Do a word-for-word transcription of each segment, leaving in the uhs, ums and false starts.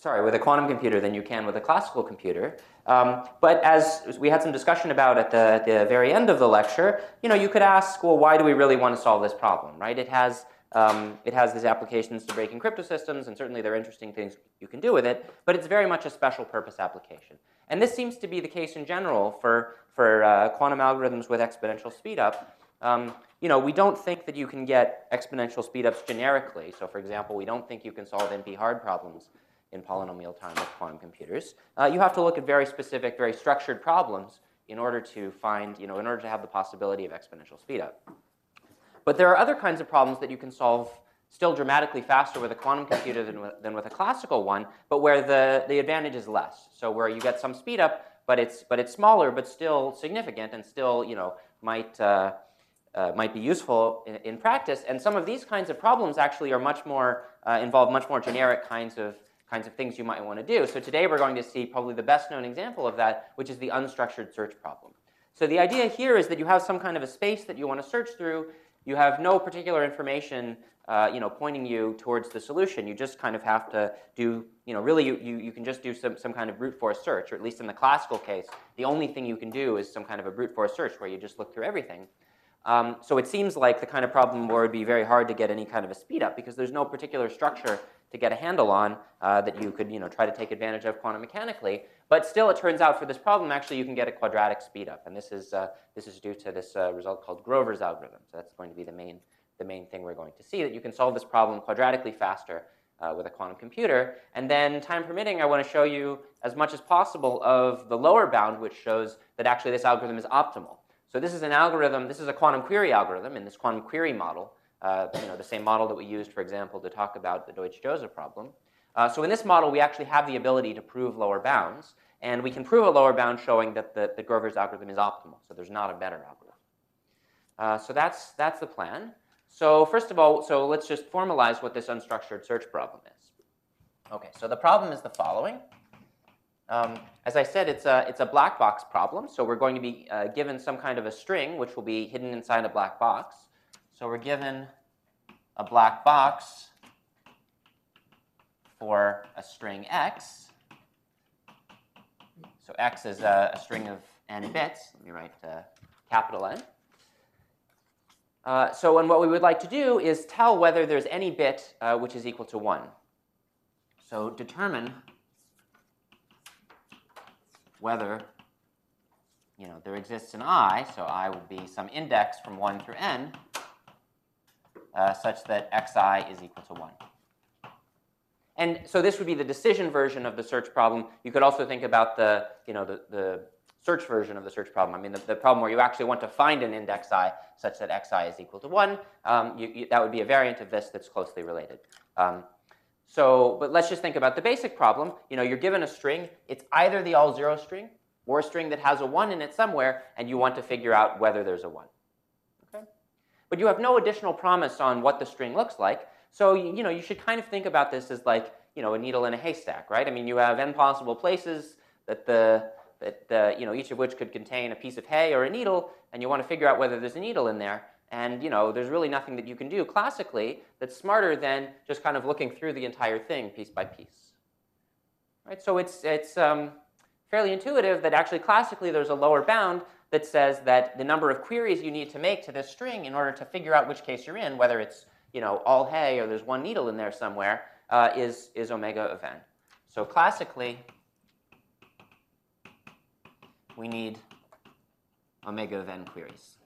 sorry, with a quantum computer than you can with a classical computer. Um, but as we had some discussion about at the, at the very end of the lecture, you know, you could ask, well, why do we really want to solve this problem, right? It has, um, it has these applications to breaking crypto systems, and certainly there are interesting things you can do with it, but it's very much a special purpose application. And this seems to be the case in general for, for uh, quantum algorithms with exponential speedup. Um, you know, we don't think that you can get exponential speedups generically. So for example, we don't think you can solve N P-hard problems in polynomial time with quantum computers. Uh, you have to look at very specific, very structured problems in order to find, you know, in order to have the possibility of exponential speedup. But there are other kinds of problems that you can solve still dramatically faster with a quantum computer than with, than with a classical one, but where the, the advantage is less. So where you get some speedup, but it's, but it's smaller, but still significant, and still, you know, might, uh, uh, might be useful in, in practice. And some of these kinds of problems actually are much more, uh, involve much more generic kinds of kinds of things you might want to do. So today we're going to see probably the best known example of that, which is the unstructured search problem. So the idea here is that you have some kind of a space that you want to search through. You have no particular information uh, you know, pointing you towards the solution. You just kind of have to do, you know, really you, you, you can just do some, some kind of brute force search, or at least in the classical case, the only thing you can do is some kind of a brute force search where you just look through everything. Um, so it seems like the kind of problem where it would be very hard to get any kind of a speed up because there's no particular structure to get a handle on uh, that you could, you know, try to take advantage of quantum mechanically. But still, it turns out for this problem, actually, you can get a quadratic speed up, and this is uh, this is due to this uh, result called Grover's algorithm. So that's going to be the main the main thing we're going to see, that you can solve this problem quadratically faster uh, with a quantum computer. And then, time permitting, I want to show you as much as possible of the lower bound, which shows that actually this algorithm is optimal. So this is an algorithm. This is a quantum query algorithm in this quantum query model. Uh, you know, the same model that we used, for example, to talk about the Deutsch-Jozef problem. Uh, so in this model, we actually have the ability to prove lower bounds. And we can prove a lower bound showing that the, the Grover's algorithm is optimal. So there's not a better algorithm. Uh, so that's, that's the plan. So first of all, so let's just formalize what this unstructured search problem is. OK, so the problem is the following. Um, as I said, it's a, it's a black box problem. So we're going to be uh, given some kind of a string, which will be hidden inside a black box. So we're given a black box for a string x. So x is a, a string of n bits. Let me write uh, capital N. Uh, so and what we would like to do is tell whether there's any bit uh, which is equal to one. So determine whether, you know, there exists an I. So I would be some index from one through n. Uh, such that xi is equal to one. And so this would be the decision version of the search problem. You could also think about the, you know, the, the search version of the search problem. I mean, the, the problem where you actually want to find an index I such that xi is equal to one. Um, you, you, that would be a variant of this that's closely related. Um, so, but let's just think about the basic problem. You know, you're given a string. It's either the all zero string or a string that has a one in it somewhere, and you want to figure out whether there's a one. But you have no additional promise on what the string looks like. So you know, you should kind of think about this as like, you know, a needle in a haystack, right? I mean, you have n possible places that the that the, you know, each of which could contain a piece of hay or a needle, and you want to figure out whether there's a needle in there. And you know, there's really nothing that you can do classically that's smarter than just kind of looking through the entire thing piece by piece, right? So it's it's um, fairly intuitive that actually classically there's a lower bound that says that the number of queries you need to make to this string in order to figure out which case you're in, whether it's, you know, all hay or there's one needle in there somewhere, uh, is, is omega of n. So classically, we need omega of n queries.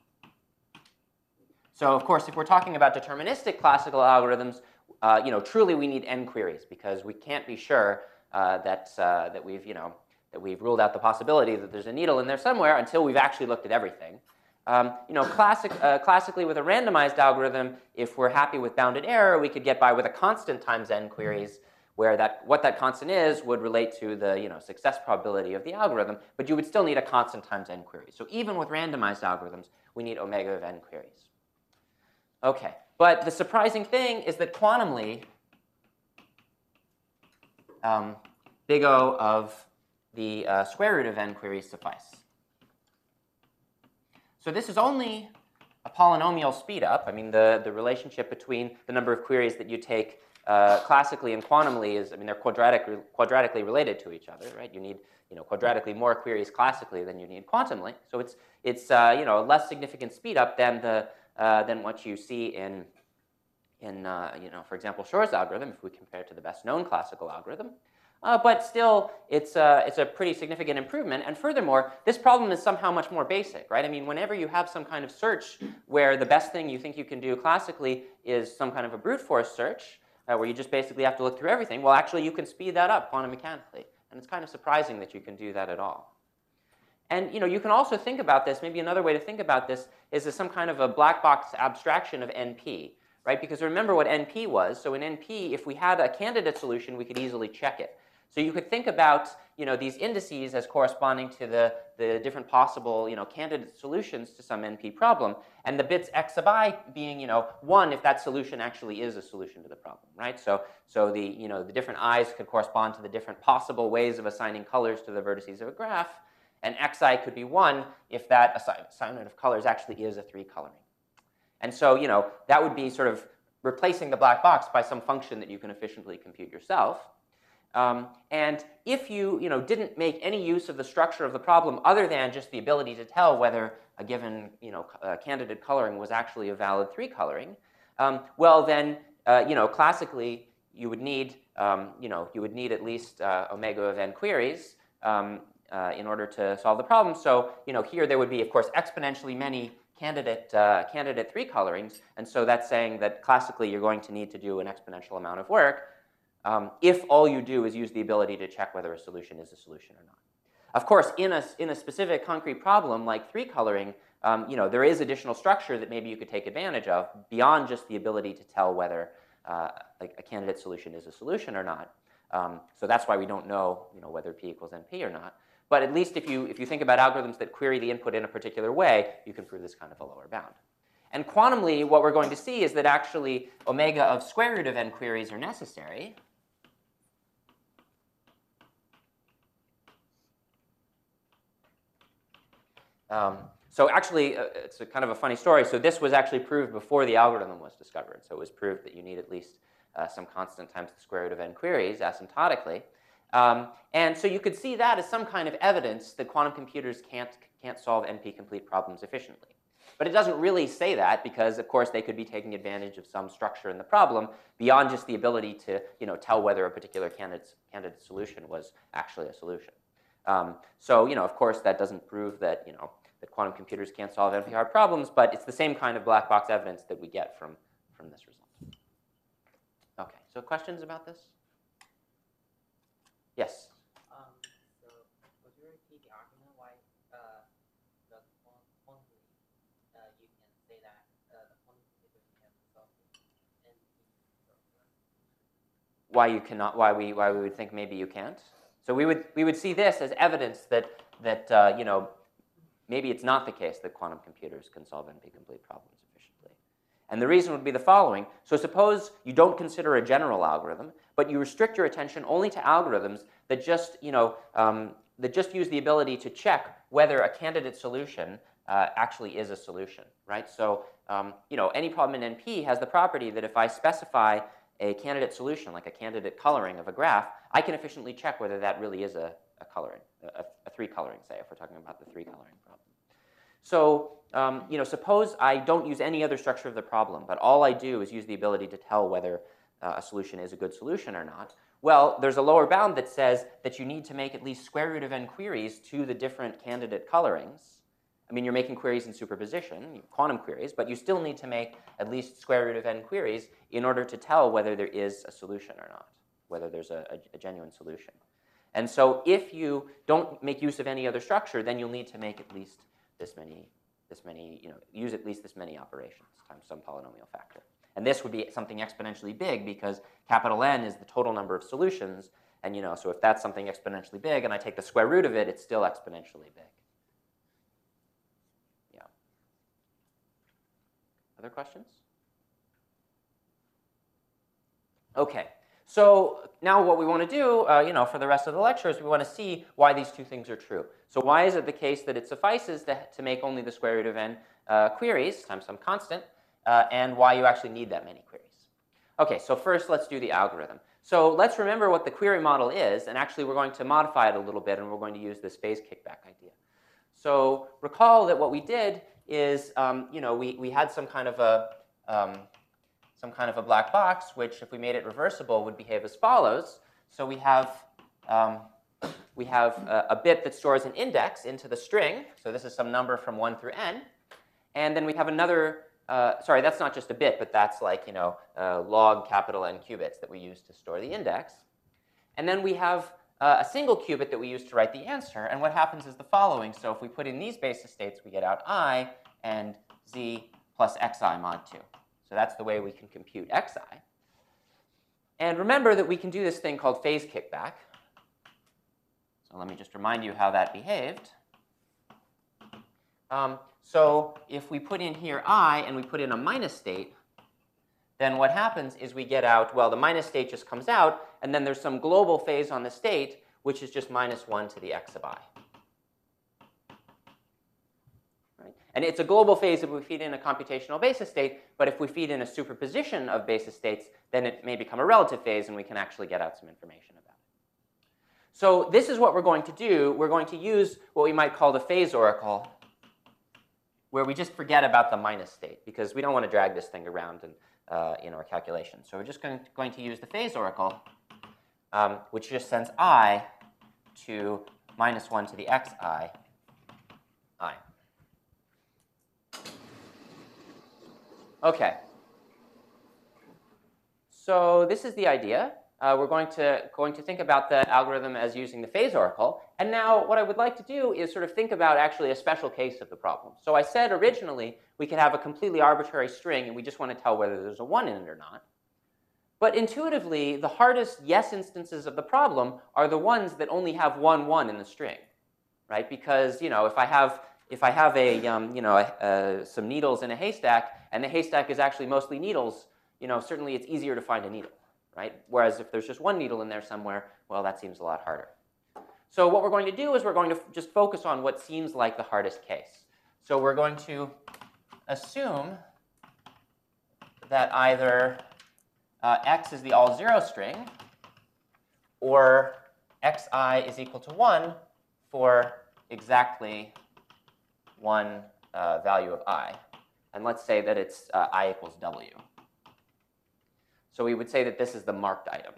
So of course, if we're talking about deterministic classical algorithms, uh, you know, truly we need n queries because we can't be sure uh, that, uh, that we've, you know, that we've ruled out the possibility that there's a needle in there somewhere until we've actually looked at everything. Um, you know, classic, uh, classically with a randomized algorithm, if we're happy with bounded error, we could get by with a constant times n queries, where that what that constant is would relate to the, you know, success probability of the algorithm, but you would still need a constant times n queries. So even with randomized algorithms, we need omega of n queries. Okay, but the surprising thing is that quantumly, um, big O of the uh, square root of n queries suffice. So this is only a polynomial speedup. I mean, the, the relationship between the number of queries that you take uh, classically and quantumly is, I mean, they're quadratic, quadratically related to each other, right? You need, you know, quadratically more queries classically than you need quantumly. So it's, it's uh, you know, a less significant speed up than, the, uh, than what you see in, in uh, you know, for example, Shor's algorithm, if we compare it to the best known classical algorithm. Uh, but still, it's a, it's a pretty significant improvement. And furthermore, this problem is somehow much more basic, right? I mean, whenever you have some kind of search where the best thing you think you can do classically is some kind of a brute force search, uh, where you just basically have to look through everything, well, actually, you can speed that up quantum mechanically. And it's kind of surprising that you can do that at all. And you know, you can also think about this, maybe another way to think about this is as some kind of a black box abstraction of N P, right? Because remember what N P was. So in N P, if we had a candidate solution, we could easily check it. So you could think about, you know, these indices as corresponding to the, the different possible, you know, candidate solutions to some N P problem, and the bits x sub I being, you know, one if that solution actually is a solution to the problem, right? So, so the, you know, the different i's could correspond to the different possible ways of assigning colors to the vertices of a graph, and xi could be one if that assi assignment of colors actually is a three coloring. And so, you know, that would be sort of replacing the black box by some function that you can efficiently compute yourself. Um, and if you, you know, didn't make any use of the structure of the problem other than just the ability to tell whether a given, you know, uh, candidate coloring was actually a valid three coloring, um, well then, uh, you know, classically you would need, um, you know, you would need at least uh, omega of n queries um, uh, in order to solve the problem. So, you know, here there would be, of course, exponentially many candidate uh, candidate three colorings, and so that's saying that classically you're going to need to do an exponential amount of work. Um, if all you do is use the ability to check whether a solution is a solution or not. Of course, in a, in a specific concrete problem like three coloring, um, you know, there is additional structure that maybe you could take advantage of beyond just the ability to tell whether uh, a, a candidate solution is a solution or not. Um, so that's why we don't know, you know, whether P equals N P or not. But at least if you, if you think about algorithms that query the input in a particular way, you can prove this kind of a lower bound. And quantumly, what we're going to see is that actually omega of square root of n queries are necessary. Um, so actually, uh, it's a kind of a funny story. So this was actually proved before the algorithm was discovered. So it was proved that you need at least uh, some constant times the square root of n queries asymptotically. Um, and so you could see that as some kind of evidence that quantum computers can't, can't solve N P-complete problems efficiently. But it doesn't really say that because, of course, they could be taking advantage of some structure in the problem beyond just the ability to, you know, tell whether a particular candidate, candidate solution was actually a solution. Um, so, you know, of course, that doesn't prove that, you know, that quantum computers can't solve N P-hard problems, but it's the same kind of black box evidence that we get from, from this result. Okay, so questions about this? Yes? Um, so would you repeat the argument why uh, the quantum, uh, you can say that uh, the quantum computers can solve N P problem? Why you cannot, why we, why we would think maybe you can't? So we would, we would see this as evidence that, that uh, you know, maybe it's not the case that quantum computers can solve N P-complete problems efficiently. And the reason would be the following. So suppose you don't consider a general algorithm, but you restrict your attention only to algorithms that just, you know, um, that just use the ability to check whether a candidate solution uh, actually is a solution, right? So, um, you know, any problem in N P has the property that if I specify a candidate solution, like a candidate coloring of a graph, I can efficiently check whether that really is a, a coloring, a, a three coloring, say, if we're talking about the three coloring problem. So, um, you know, suppose I don't use any other structure of the problem, but all I do is use the ability to tell whether uh, a solution is a good solution or not. Well, there's a lower bound that says that you need to make at least square root of n queries to the different candidate colorings. I mean, you're making queries in superposition, quantum queries, but you still need to make at least square root of n queries in order to tell whether there is a solution or not, whether there's a, a, a genuine solution. And so if you don't make use of any other structure, then you'll need to make at least this many, this many, you know, use at least this many operations times some polynomial factor. And this would be something exponentially big because capital N is the total number of solutions. And, you know, so if that's something exponentially big and I take the square root of it, it's still exponentially big. Yeah. Other questions? Okay. So now what we want to do, uh, you know, for the rest of the lecture is we want to see why these two things are true. So why is it the case that it suffices to, to make only the square root of n uh, queries times some constant, uh, and why you actually need that many queries? Okay, so first let's do the algorithm. So let's remember what the query model is, and actually we're going to modify it a little bit, and we're going to use this phase kickback idea. So recall that what we did is, um, you know, we, we had some kind of a um, some kind of a black box, which if we made it reversible would behave as follows. So we have um, we have a, a bit that stores an index into the string. So this is some number from one through n, and then we have another. Uh, sorry, that's not just a bit, but that's like, you know, uh, log capital N qubits that we use to store the index. And then we have uh, a single qubit that we use to write the answer. And what happens is the following. So if we put in these basis states, we get out I and z plus xi mod two. So that's the way we can compute xi. And remember that we can do this thing called phase kickback. So let me just remind you how that behaved. Um, so if we put in here I and we put in a minus state, then what happens is we get out, well, the minus state just comes out, and then there's some global phase on the state, which is just minus one to the x of I. Right? And it's a global phase if we feed in a computational basis state, but if we feed in a superposition of basis states, then it may become a relative phase, and we can actually get out some information about it. So this is what we're going to do. We're going to use what we might call the phase oracle, where we just forget about the minus state, because we don't want to drag this thing around in, uh, in our calculation. So we're just going to, going to use the phase oracle, um, which just sends I to minus one to the xi, I. OK. So this is the idea. Uh, we're going to, going to think about the algorithm as using the phase oracle. And now what I would like to do is sort of think about actually a special case of the problem. So I said originally we could have a completely arbitrary string, and we just want to tell whether there's a one in it or not. But intuitively, the hardest yes instances of the problem are the ones that only have one one in the string, right? Because, you know, if I have, if I have a, um, you know, a, uh, some needles in a haystack, and the haystack is actually mostly needles, you know, certainly it's easier to find a needle. Right? Whereas if there's just one needle in there somewhere, well, that seems a lot harder. So what we're going to do is we're going to just focus on what seems like the hardest case. So we're going to assume that either uh, x is the all zero string, or xi is equal to one for exactly one uh, value of I. And let's say that it's uh, I equals w. So we would say that this is the marked item.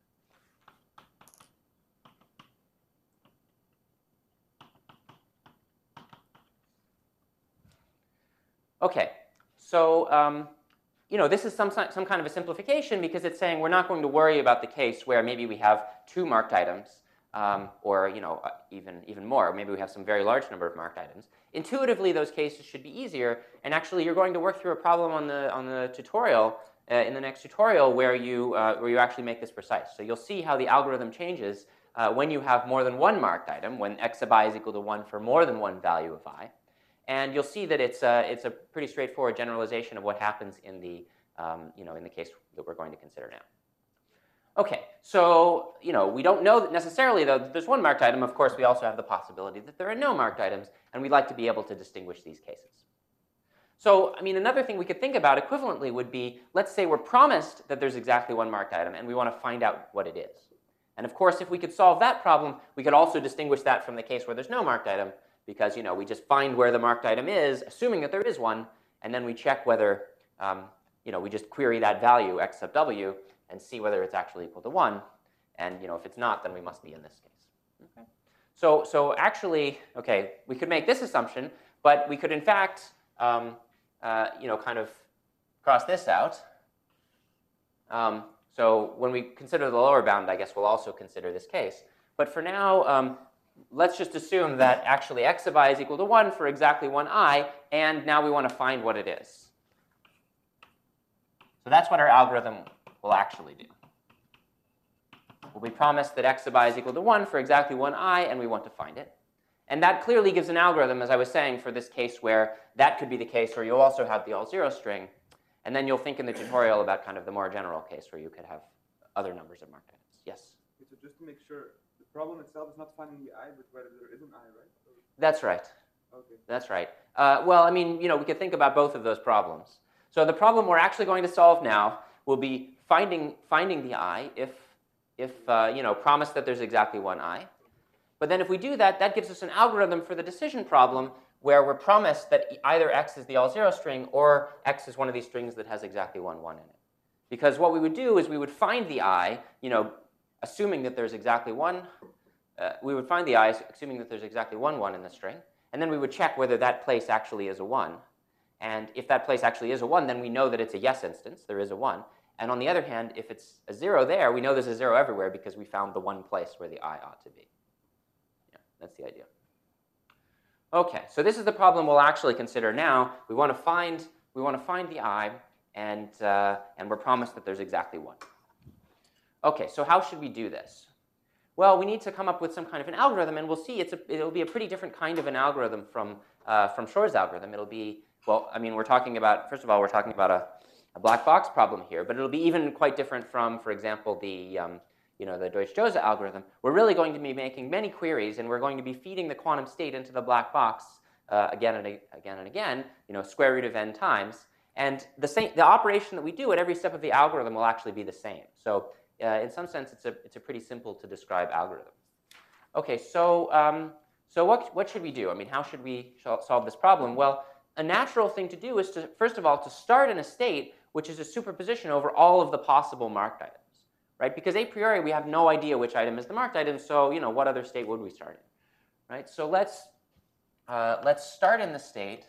OK, so um, you know, this is some, some kind of a simplification, because it's saying we're not going to worry about the case where maybe we have two marked items, um, or you know, even, even more. Maybe we have some very large number of marked items. Intuitively, those cases should be easier. And actually, you're going to work through a problem on the, on the tutorial Uh, in the next tutorial where you, uh, where you actually make this precise. So you'll see how the algorithm changes uh, when you have more than one marked item, when x sub I is equal to one for more than one value of I. And you'll see that it's a, it's a pretty straightforward generalization of what happens in the, um, you know, in the case that we're going to consider now. OK, so you know, we don't know that necessarily, though, that there's one marked item. Of course, we also have the possibility that there are no marked items, and we'd like to be able to distinguish these cases. So, I mean, another thing we could think about equivalently would be, let's say we're promised that there's exactly one marked item, and we want to find out what it is. And of course, if we could solve that problem, we could also distinguish that from the case where there's no marked item, because you know, we just find where the marked item is, assuming that there is one, and then we check whether, um, you know, we just query that value, x sub w, and see whether it's actually equal to one. And you know, if it's not, then we must be in this case. Okay. So, so actually, OK, we could make this assumption, but we could, in fact, um, Uh, you know, kind of cross this out. Um, so when we consider the lower bound, I guess we'll also consider this case. But for now, um, let's just assume that actually x sub I is equal to one for exactly one I, and now we want to find what it is. So that's what our algorithm will actually do. Well, we promise that x sub I is equal to one for exactly one I, and we want to find it. And that clearly gives an algorithm, as I was saying, for this case where that could be the case where you'll also have the all zero string. And then you'll think in the tutorial about kind of the more general case where you could have other numbers of marked items. Yes? So just to make sure, the problem itself is not finding the I, but whether there is an I, right? Or... That's right. Okay. That's right. Uh, well, I mean, you know, we could think about both of those problems. So the problem we're actually going to solve now will be finding, finding the I if, if uh, you know, promise that there's exactly one I. But then if we do that, that gives us an algorithm for the decision problem where we're promised that either x is the all zero string or x is one of these strings that has exactly one one in it. Because what we would do is we would find the I, you know, assuming that there's exactly one, uh, we would find the I assuming that there's exactly one one in the string, and then we would check whether that place actually is a one. And if that place actually is a one, then we know that it's a yes instance, there is a one. And on the other hand, if it's a zero there, we know there's a zero everywhere because we found the one place where the I ought to be. Yeah, that's the idea. Okay, so this is the problem we'll actually consider now. We want to find, we want to find the I, and, uh, and we're promised that there's exactly one. Okay, so how should we do this? Well, we need to come up with some kind of an algorithm, and we'll see it's a, it'll be a pretty different kind of an algorithm from, uh, from Shor's algorithm. It'll be, well, I mean, we're talking about, first of all, we're talking about a, a black box problem here, but it'll be even quite different from, for example, the, um, you know, the Deutsch-Jozsa algorithm. We're really going to be making many queries, and we're going to be feeding the quantum state into the black box uh, again and again and again, you know, square root of n times. And the, same, the operation that we do at every step of the algorithm will actually be the same. So uh, in some sense, it's a, it's a pretty simple to describe algorithm. Okay, so, um, so what, what should we do? I mean, how should we solve this problem? Well, a natural thing to do is to, first of all, to start in a state which is a superposition over all of the possible marked items. Right? Because a priori, we have no idea which item is the marked item, so you know, what other state would we start in? Right? So let's, uh, let's start in the state,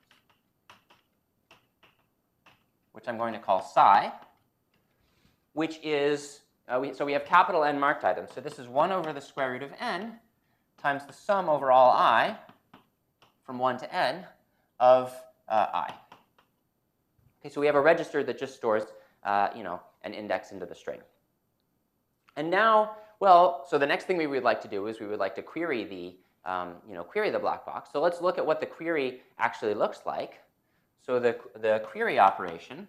which I'm going to call psi, which is, uh, we, so we have capital N marked items. So this is one over the square root of n times the sum over all I from one to n of uh, I. Okay, so we have a register that just stores uh, you know, an index into the string. And now, well, so the next thing we would like to do is we would like to query the, um, you know, query the black box. So let's look at what the query actually looks like. So the, the query operation,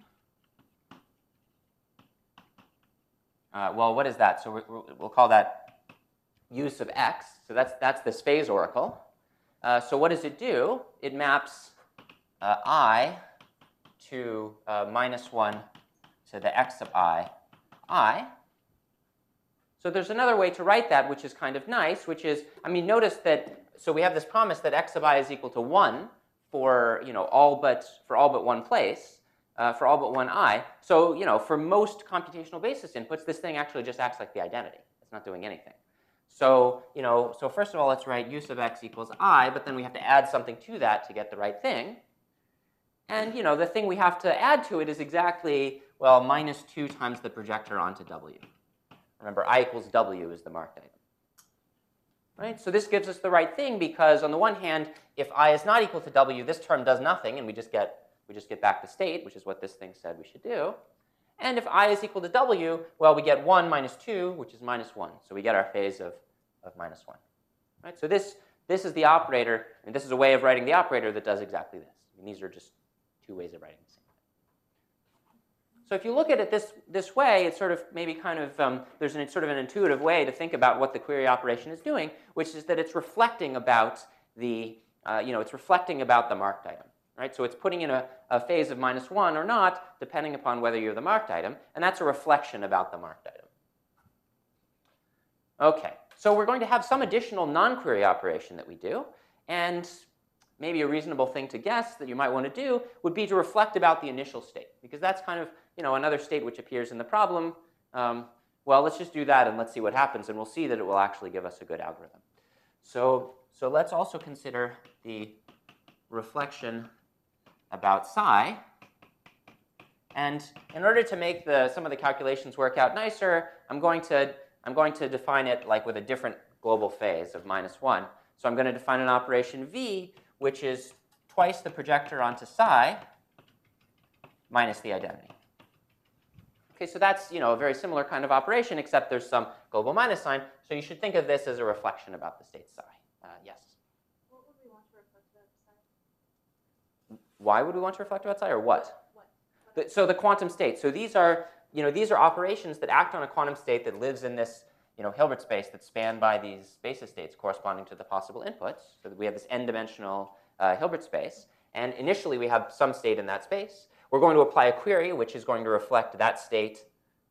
uh, well, what is that? So we're, we'll call that use of x. So that's, that's this phase oracle. Uh, so what does it do? It maps uh, I to uh, minus one to the x of I, I. So there's another way to write that, which is kind of nice, which is, I mean, notice that, so we have this promise that x of I is equal to one for, you know, all but, for all but one place, uh, for all but one I. So, you know, for most computational basis inputs, this thing actually just acts like the identity. It's not doing anything. So, you know, so first of all, let's write use of x equals I, but then we have to add something to that to get the right thing. And, you know, the thing we have to add to it is exactly, well, minus two times the projector onto W. Remember, I equals W is the marked item. Right? So this gives us the right thing because, on the one hand, if I is not equal to W, this term does nothing, and we just get, we just get back to state, which is what this thing said we should do. And if I is equal to W, well, we get one minus two, which is minus one. So we get our phase of, of minus one. Right? So this, this is the operator, and this is a way of writing the operator that does exactly this. And these are just two ways of writing the same thing. So if you look at it this, this way, it's sort of maybe kind of, um, there's an, sort of an intuitive way to think about what the query operation is doing, which is that it's reflecting about the, uh, you know, it's reflecting about the marked item. Right? So it's putting in a, a phase of minus one or not, depending upon whether you're the marked item, and that's a reflection about the marked item. Okay, so we're going to have some additional non-query operation that we do, and maybe a reasonable thing to guess that you might want to do would be to reflect about the initial state, because that's kind of, you know, another state which appears in the problem. Um, well, let's just do that and let's see what happens, and we'll see that it will actually give us a good algorithm. So, so let's also consider the reflection about psi. And in order to make the, some of the calculations work out nicer, I'm going to, I'm going to define it like with a different global phase of minus one. So I'm going to define an operation V, which is twice the projector onto psi minus the identity. Okay, so that's, you know, a very similar kind of operation, except there's some global minus sign. So you should think of this as a reflection about the state psi. Uh, yes? What would we want to reflect about psi? Why would we want to reflect about psi, or what? What? The, so the quantum state. So these are, you know, these are operations that act on a quantum state that lives in this, you know, Hilbert space that's spanned by these basis states corresponding to the possible inputs. So that we have this n-dimensional uh, Hilbert space. And initially, we have some state in that space. We're going to apply a query, which is going to reflect that state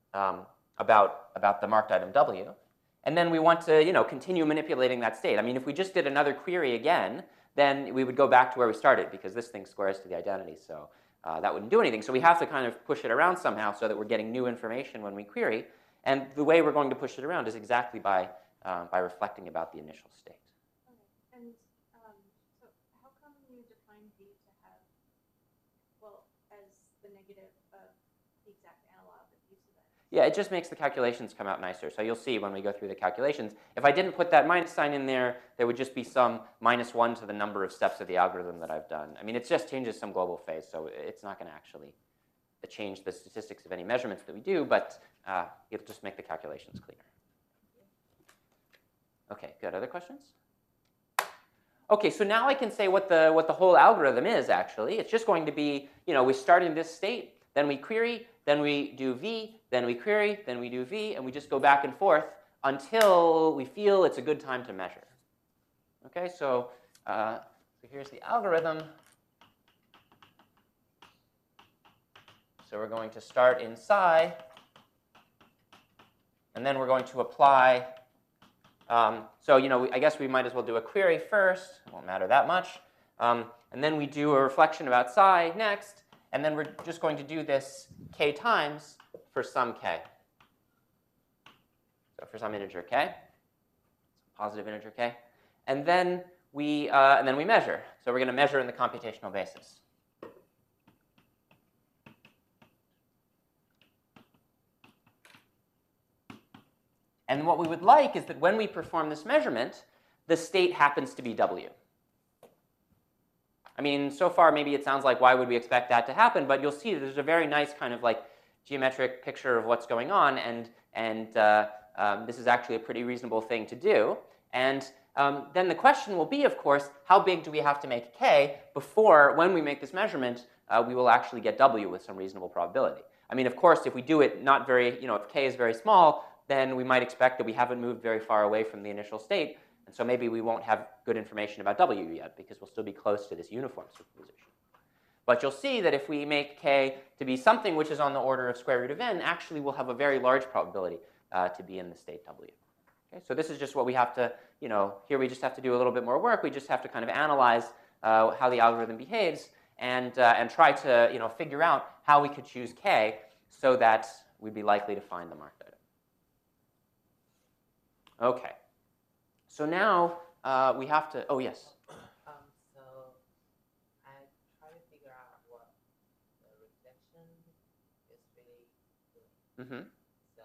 um, about, about the marked item W. And then we want to you know, continue manipulating that state. I mean, if we just did another query again, then we would go back to where we started because this thing squares to the identity. So uh, that wouldn't do anything. So we have to kind of push it around somehow so that we're getting new information when we query. And the way we're going to push it around is exactly by, uh, by reflecting about the initial state. Okay. And um, so how come you define V to have, well, as the negative of the exact analog of V sub n? Yeah, it just makes the calculations come out nicer. So you'll see when we go through the calculations, if I didn't put that minus sign in there, there would just be some minus one to the number of steps of the algorithm that I've done. I mean, it just changes some global phase, so it's not going to actually change the statistics of any measurements that we do, but uh, it'll just make the calculations cleaner. Okay, good. Other questions? Okay, so now I can say what the, what the whole algorithm is, actually. It's just going to be, you know, we start in this state, then we query, then we do V, then we query, then we do V, and we just go back and forth until we feel it's a good time to measure. Okay, so, uh, so here's the algorithm. So we're going to start in psi, and then we're going to apply. Um, so you know, I guess we might as well do a query first. It won't matter that much. Um, and then we do a reflection about psi next. And then we're just going to do this k times for some k. So for some integer k, positive integer k. And then we, uh, and then we measure. So we're going to measure in the computational basis. And what we would like is that when we perform this measurement, the state happens to be W. I mean, so far, maybe it sounds like, why would we expect that to happen? But you'll see that there's a very nice kind of like geometric picture of what's going on. And, and uh, um, this is actually a pretty reasonable thing to do. And um, then the question will be, of course, how big do we have to make k before, when we make this measurement, uh, we will actually get W with some reasonable probability? I mean, of course, if we do it not very, you know, if k is very small, then we might expect that we haven't moved very far away from the initial state. And so maybe we won't have good information about W yet because we'll still be close to this uniform superposition. But you'll see that if we make k to be something which is on the order of square root of n, actually we'll have a very large probability uh, to be in the state W. Okay, so this is just what we have to, you know, here we just have to do a little bit more work. We just have to kind of analyze uh, how the algorithm behaves and, uh, and try to, you know, figure out how we could choose k so that we'd be likely to find the marked item. Okay. So now uh, we have to, oh, yes. Um, so I try to figure out what the reflection is really doing. Mm-hmm. So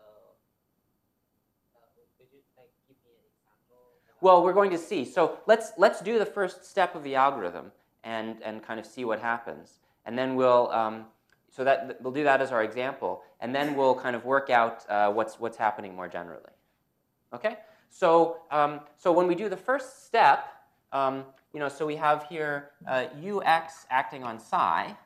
uh, could you like give me an example? Well, we're going to see. So let's, let's do the first step of the algorithm and, and kind of see what happens. And then we'll, um, so that we'll do that as our example. And then we'll kind of work out uh, what's, what's happening more generally. Okay? So, um, so when we do the first step, um, you know, so we have here uh, ux acting on psi.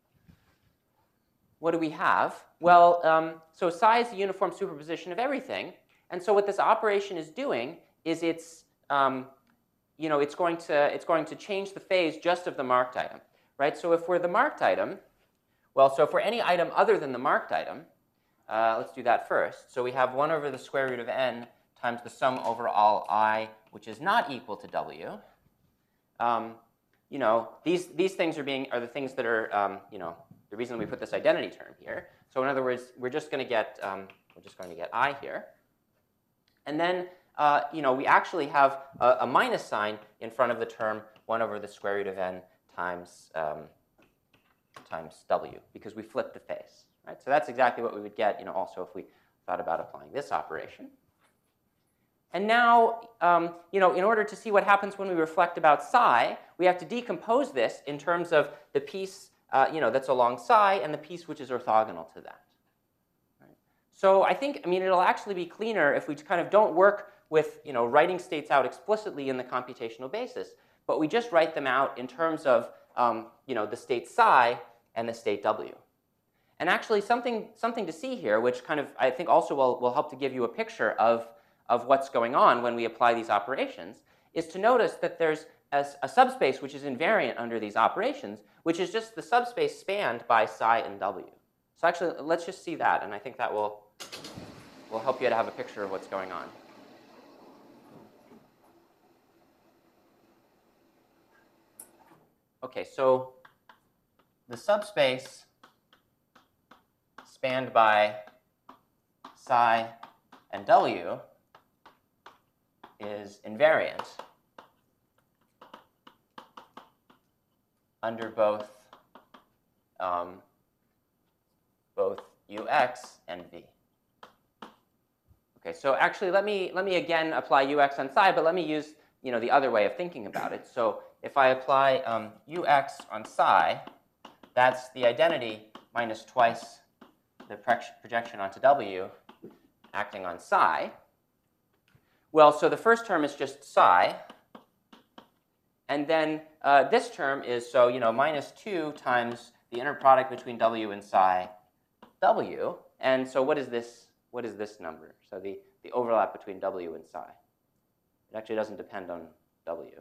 What do we have? Well, um, so psi is the uniform superposition of everything. And so what this operation is doing is it's, um, you know, it's going to, it's going to change the phase just of the marked item, right? So if we're the marked item, well, so if we're any item other than the marked item, uh, let's do that first. So we have one over the square root of n times the sum over all I, which is not equal to W. Um, you know, these, these things are, being, are the things that are, um, you know, the reason we put this identity term here. So in other words, we're just going to get, um, we're just going to get I here. And then, uh, you know, we actually have a, a minus sign in front of the term one over the square root of n times, um, times W, because we flipped the phase, right? So that's exactly what we would get, you know, also if we thought about applying this operation. And now, um, you know, in order to see what happens when we reflect about psi, we have to decompose this in terms of the piece, uh, you know, that's along psi and the piece which is orthogonal to that. Right? So I think, I mean, it'll actually be cleaner if we kind of don't work with, you know, writing states out explicitly in the computational basis, but we just write them out in terms of, um, you know, the state psi and the state W. And actually, something something to see here, which kind of I think also will will help to give you a picture of of what's going on when we apply these operations, is to notice that there's a, a subspace which is invariant under these operations, which is just the subspace spanned by psi and W. So actually, let's just see that, and I think that will will help you to have a picture of what's going on. Okay, so the subspace spanned by psi and W is invariant under both um, both U X and V. Okay, so actually let me let me again apply U X on psi, but let me use you know the other way of thinking about it. So if I apply um, U X on psi, that's the identity minus twice the projection onto W acting on psi. Well, so the first term is just psi. And then uh, this term is, so, you know, minus two times the inner product between W and psi W. And so what is this, what is this number? So the, the overlap between W and psi. It actually doesn't depend on W.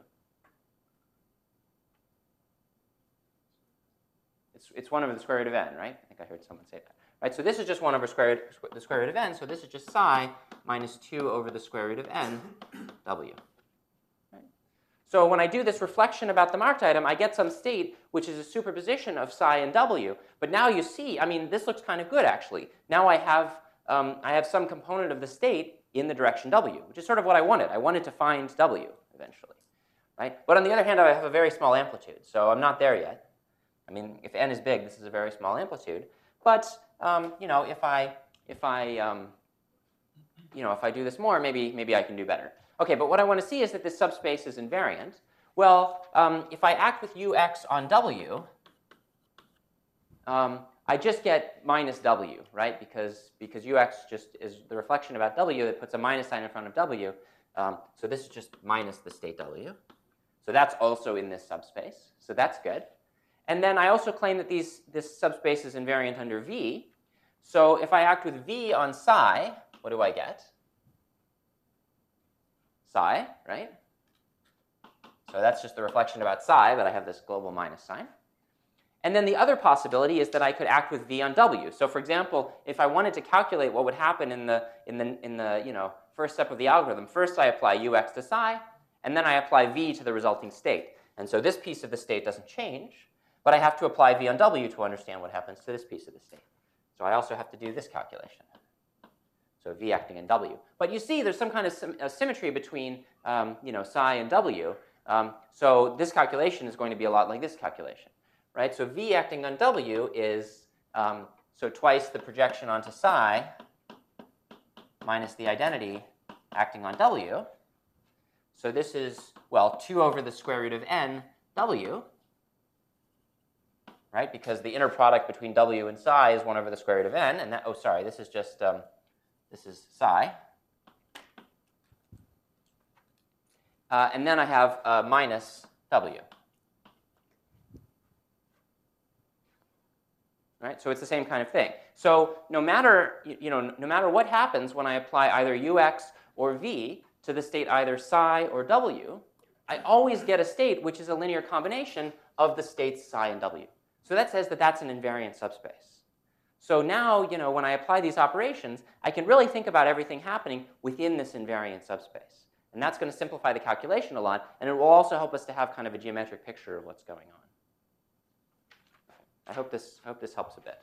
It's, it's one over the square root of n, right? I think I heard someone say that. Right, so this is just one over square root, the square root of n, so this is just psi minus two over the square root of n W. Right? So when I do this reflection about the marked item, I get some state which is a superposition of psi and W. But now you see, I mean, this looks kind of good, actually. Now I have, um, I have some component of the state in the direction W, which is sort of what I wanted. I wanted to find W eventually. Right? But on the other hand, I have a very small amplitude, so I'm not there yet. I mean, if n is big, this is a very small amplitude. But um, you know, if I if I um, you know if I do this more, maybe maybe I can do better. Okay, but what I want to see is that this subspace is invariant. Well, um, if I act with U X on W, um, I just get minus W, right? Because because U X just is the reflection about W that puts a minus sign in front of W. Um, so this is just minus the state W. So that's also in this subspace. So that's good. And then I also claim that these, this subspace is invariant under V. So if I act with V on psi, what do I get? Psi, right? So that's just the reflection about psi, but I have this global minus sign. And then the other possibility is that I could act with V on W. So for example, if I wanted to calculate what would happen in the, in the, in the you know, first step of the algorithm, first I apply U X to psi, and then I apply V to the resulting state. And so this piece of the state doesn't change. But I have to apply V on W to understand what happens to this piece of the state. So I also have to do this calculation. So V acting in W. But you see there's some kind of sim symmetry between um, you know, psi and W. Um, so this calculation is going to be a lot like this calculation. Right? So V acting on W is um, so twice the projection onto psi minus the identity acting on W. So this is, well, two over the square root of n W. Right? Because the inner product between W and psi is one over the square root of n. And that, oh, sorry, this is just, um, this is psi. Uh, and then I have uh, minus W. Right? So it's the same kind of thing. So no matter, you know, no matter what happens when I apply either U X or V to the state either psi or W, I always get a state which is a linear combination of the states psi and W. So that says that that's an invariant subspace. So now, you know, when I apply these operations, I can really think about everything happening within this invariant subspace. And that's going to simplify the calculation a lot, and it will also help us to have kind of a geometric picture of what's going on. I hope this, I hope this helps a bit.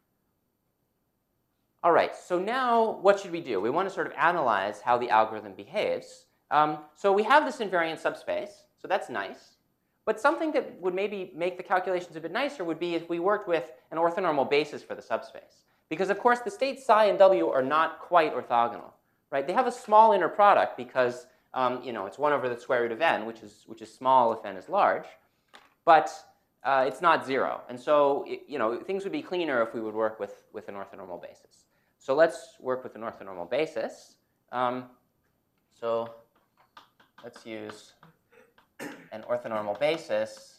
All right, so now what should we do? We want to sort of analyze how the algorithm behaves. Um, so we have this invariant subspace, so that's nice. But something that would maybe make the calculations a bit nicer would be if we worked with an orthonormal basis for the subspace. Because, of course, the states psi and W are not quite orthogonal. Right? They have a small inner product because um, you know, it's one over the square root of n, which is, which is small if n is large. But uh, it's not zero. And so it, you know, things would be cleaner if we would work with, with an orthonormal basis. So let's work with an orthonormal basis. Um, so let's use an orthonormal basis,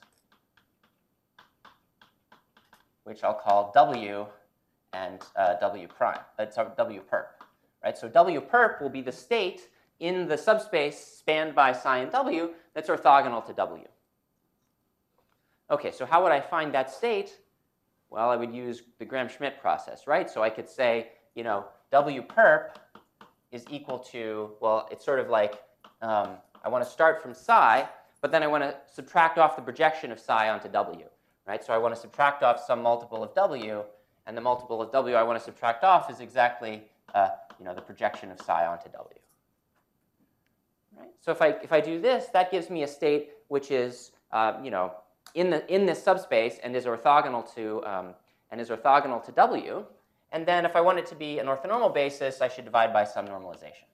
which I'll call W and uh, W prime, uh, sorry, W perp. Right? So W perp will be the state in the subspace spanned by psi and W that's orthogonal to W. Okay, so how would I find that state? Well, I would use the Gram-Schmidt process, right? So I could say, you know, W perp is equal to, well, it's sort of like um, I want to start from psi, but then I want to subtract off the projection of psi onto W, right? So I want to subtract off some multiple of W, and the multiple of W I want to subtract off is exactly uh, you know, the projection of psi onto W. Right? So if I, if I do this, that gives me a state which is uh, you know, in, the, in this subspace and is orthogonal to, um, and is orthogonal to W. And then if I want it to be an orthonormal basis, I should divide by some normalization.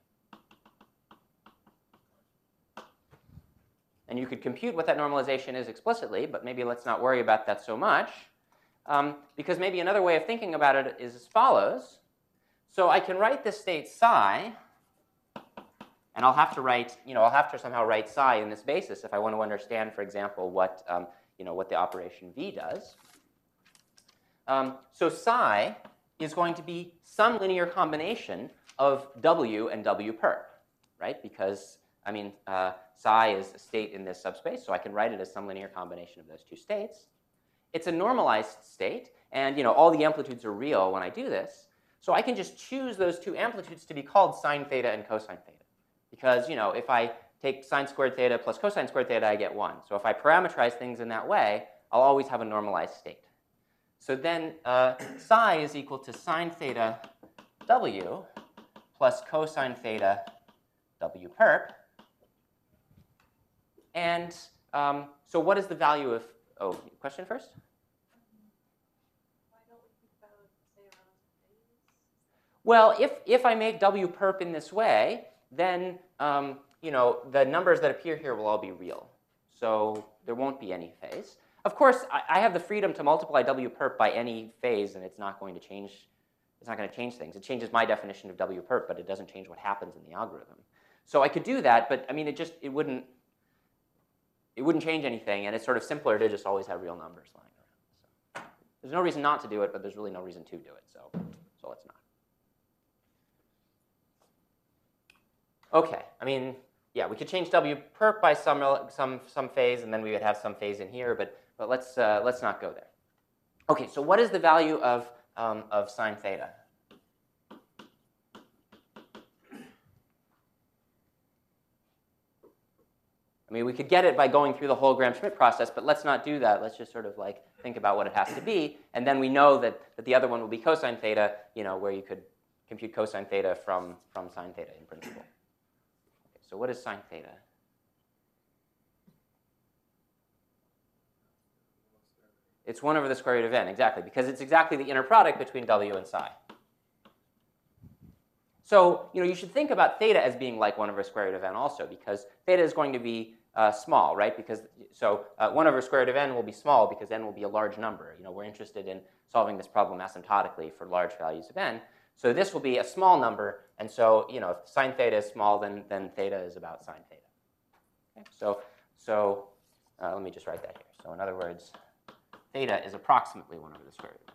And you could compute what that normalization is explicitly, but maybe let's not worry about that so much. Um, because maybe another way of thinking about it is as follows. So I can write this state psi, and I'll have to write, you know, I'll have to somehow write psi in this basis if I want to understand, for example, what, um, you know, what the operation V does. Um, so psi is going to be some linear combination of W and W perp, right? Because, I mean, uh, psi is a state in this subspace, so I can write it as some linear combination of those two states. It's a normalized state, and, you know, all the amplitudes are real when I do this. So I can just choose those two amplitudes to be called sine theta and cosine theta. Because, you know, if I take sine squared theta plus cosine squared theta, I get one. So if I parameterize things in that way, I'll always have a normalized state. So then uh, psi is equal to sine theta W plus cosine theta W perp. And um, so what is the value of, oh, question first? Why don't we think about, say, around phase? Well, if, if I make W perp in this way, then um, you know, the numbers that appear here will all be real. So there won't be any phase. Of course, I, I have the freedom to multiply W perp by any phase, and it's not going to change, it's not going to change things. It changes my definition of W perp, but it doesn't change what happens in the algorithm. So I could do that, but I mean, it just, it wouldn't, it wouldn't change anything, and it's sort of simpler to just always have real numbers lying around. So there's no reason not to do it, but there's really no reason to do it, so, so let's not. Okay, I mean, yeah, we could change W perp by some, some, some phase, and then we would have some phase in here, but, but let's, uh, let's not go there. Okay, so what is the value of, um, of sine theta? I mean, we could get it by going through the whole Gram-Schmidt process, but let's not do that. Let's just sort of like think about what it has to be, and then we know that, that the other one will be cosine theta, you know, where you could compute cosine theta from, from sine theta in principle. Okay, so what is sine theta? It's one over the square root of n, exactly, because it's exactly the inner product between W and psi. So, you know, you should think about theta as being like one over square root of n also, because theta is going to be uh, small, right? Because so uh, one over square root of n will be small because n will be a large number. You know, we're interested in solving this problem asymptotically for large values of n. So this will be a small number, and so, you know, if sine theta is small, then then theta is about sine theta. Okay? So so uh, let me just write that here. So in other words, theta is approximately one over the square root of n.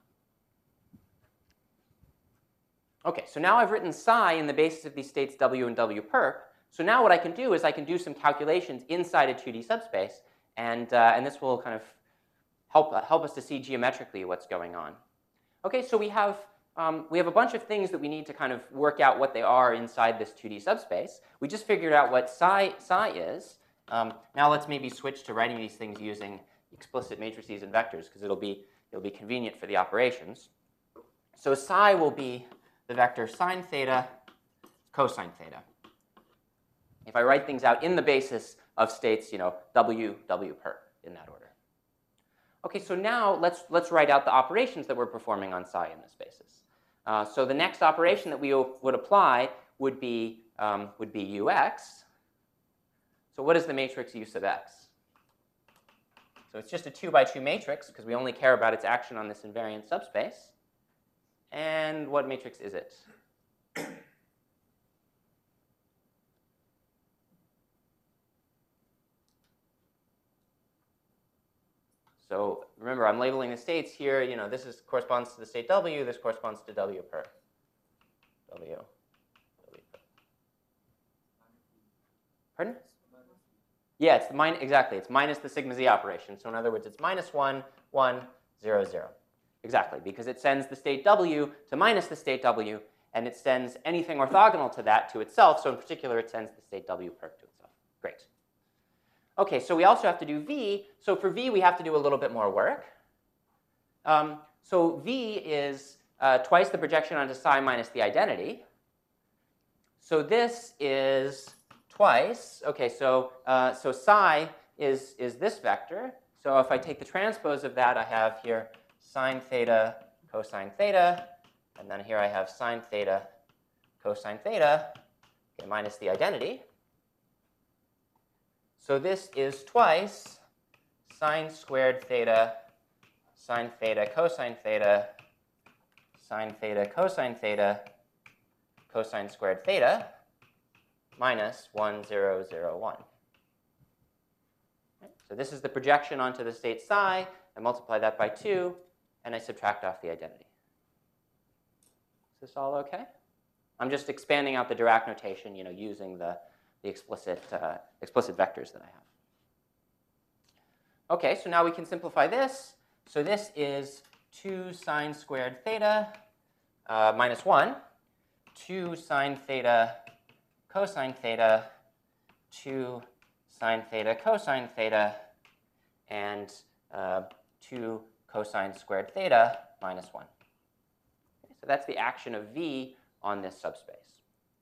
Okay, so now I've written psi in the basis of these states W and W perp. So now what I can do is I can do some calculations inside a two D subspace, and, uh, and this will kind of help, uh, help us to see geometrically what's going on. Okay, so we have, um, we have a bunch of things that we need to kind of work out what they are inside this two D subspace. We just figured out what psi, psi is. Um, now let's maybe switch to writing these things using explicit matrices and vectors, because it'll be, it'll be convenient for the operations. So psi will be the vector sine theta, cosine theta. If I write things out in the basis of states, you know, W, W perp in that order. Okay, so now let's, let's write out the operations that we're performing on psi in this basis. Uh, so the next operation that we would apply would be, um, would be U x. So what is the matrix U sub x? So it's just a two by two matrix because we only care about its action on this invariant subspace. And what matrix is it? So remember, I'm labeling the states here. You know, this is, corresponds to the state W. This corresponds to W perp. W. W perp. Pardon? Yeah, it's the min exactly. It's minus the sigma z operation. So in other words, it's minus one, one, zero, zero. Exactly, because it sends the state W to minus the state W, and it sends anything orthogonal to that to itself. So in particular, it sends the state W perp to itself. Great. Okay, so we also have to do V. So for V, we have to do a little bit more work. Um, so V is uh, twice the projection onto psi minus the identity. So this is twice. Okay, so uh, so psi is is this vector. So if I take the transpose of that, I have here sine theta cosine theta, and then here I have sine theta cosine theta, okay, minus the identity. So this is twice sine squared theta sine theta cosine theta sine theta cosine theta cosine squared theta minus one, zero, zero, one. Right? So this is the projection onto the state psi. I multiply that by two, and I subtract off the identity. Is this all okay? I'm just expanding out the Dirac notation, you know, using the, the explicit, uh, explicit vectors that I have. Okay, so now we can simplify this. So this is two sine squared theta uh, minus one, two sine theta cosine theta, two sine theta cosine theta, and uh, two cosine squared theta minus one. Okay, so that's the action of V on this subspace.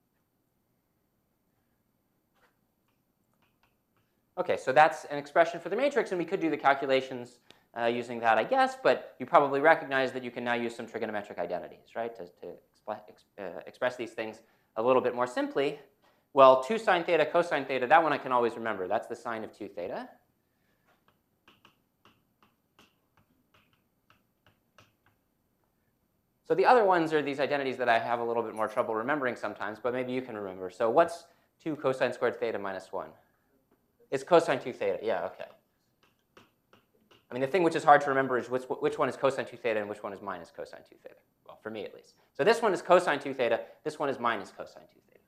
Okay, so that's an expression for the matrix, and we could do the calculations uh, using that, I guess, but you probably recognize that you can now use some trigonometric identities, right, to, to expl ex uh, express these things a little bit more simply. Well, two sine theta cosine theta, that one I can always remember. That's the sine of two theta. So the other ones are these identities that I have a little bit more trouble remembering sometimes, but maybe you can remember. So what's two cosine squared theta minus one? It's cosine two theta. Yeah, okay. I mean, the thing which is hard to remember is which, which one is cosine two theta and which one is minus cosine two theta. Well, for me at least. So this one is cosine two theta. This one is minus cosine two theta.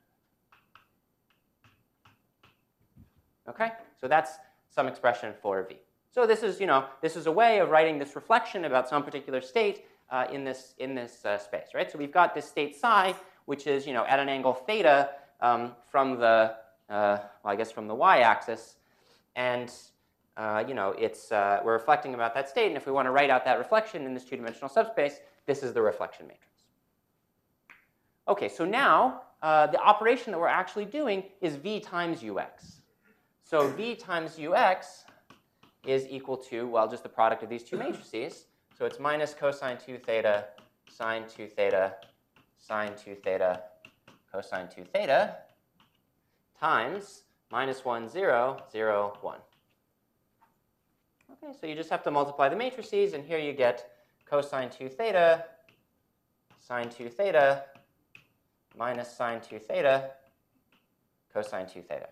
Okay? So that's some expression for V. So this is, you know, this is a way of writing this reflection about some particular state uh, in this, in this uh, space, right? So we've got this state psi, which is, you know, at an angle theta um, from the, uh, well, I guess from the y-axis. And, uh, you know, it's, uh, we're reflecting about that state. And if we want to write out that reflection in this two-dimensional subspace, this is the reflection matrix. Okay, so now uh, the operation that we're actually doing is V times Ux. So V times Ux is equal to, well, just the product of these two matrices. So it's minus cosine two theta, sine two theta, sine two theta, cosine two theta, times minus one, zero, zero, one. Okay, so you just have to multiply the matrices, and here you get cosine two theta, sine two theta, minus sine two theta, cosine two theta.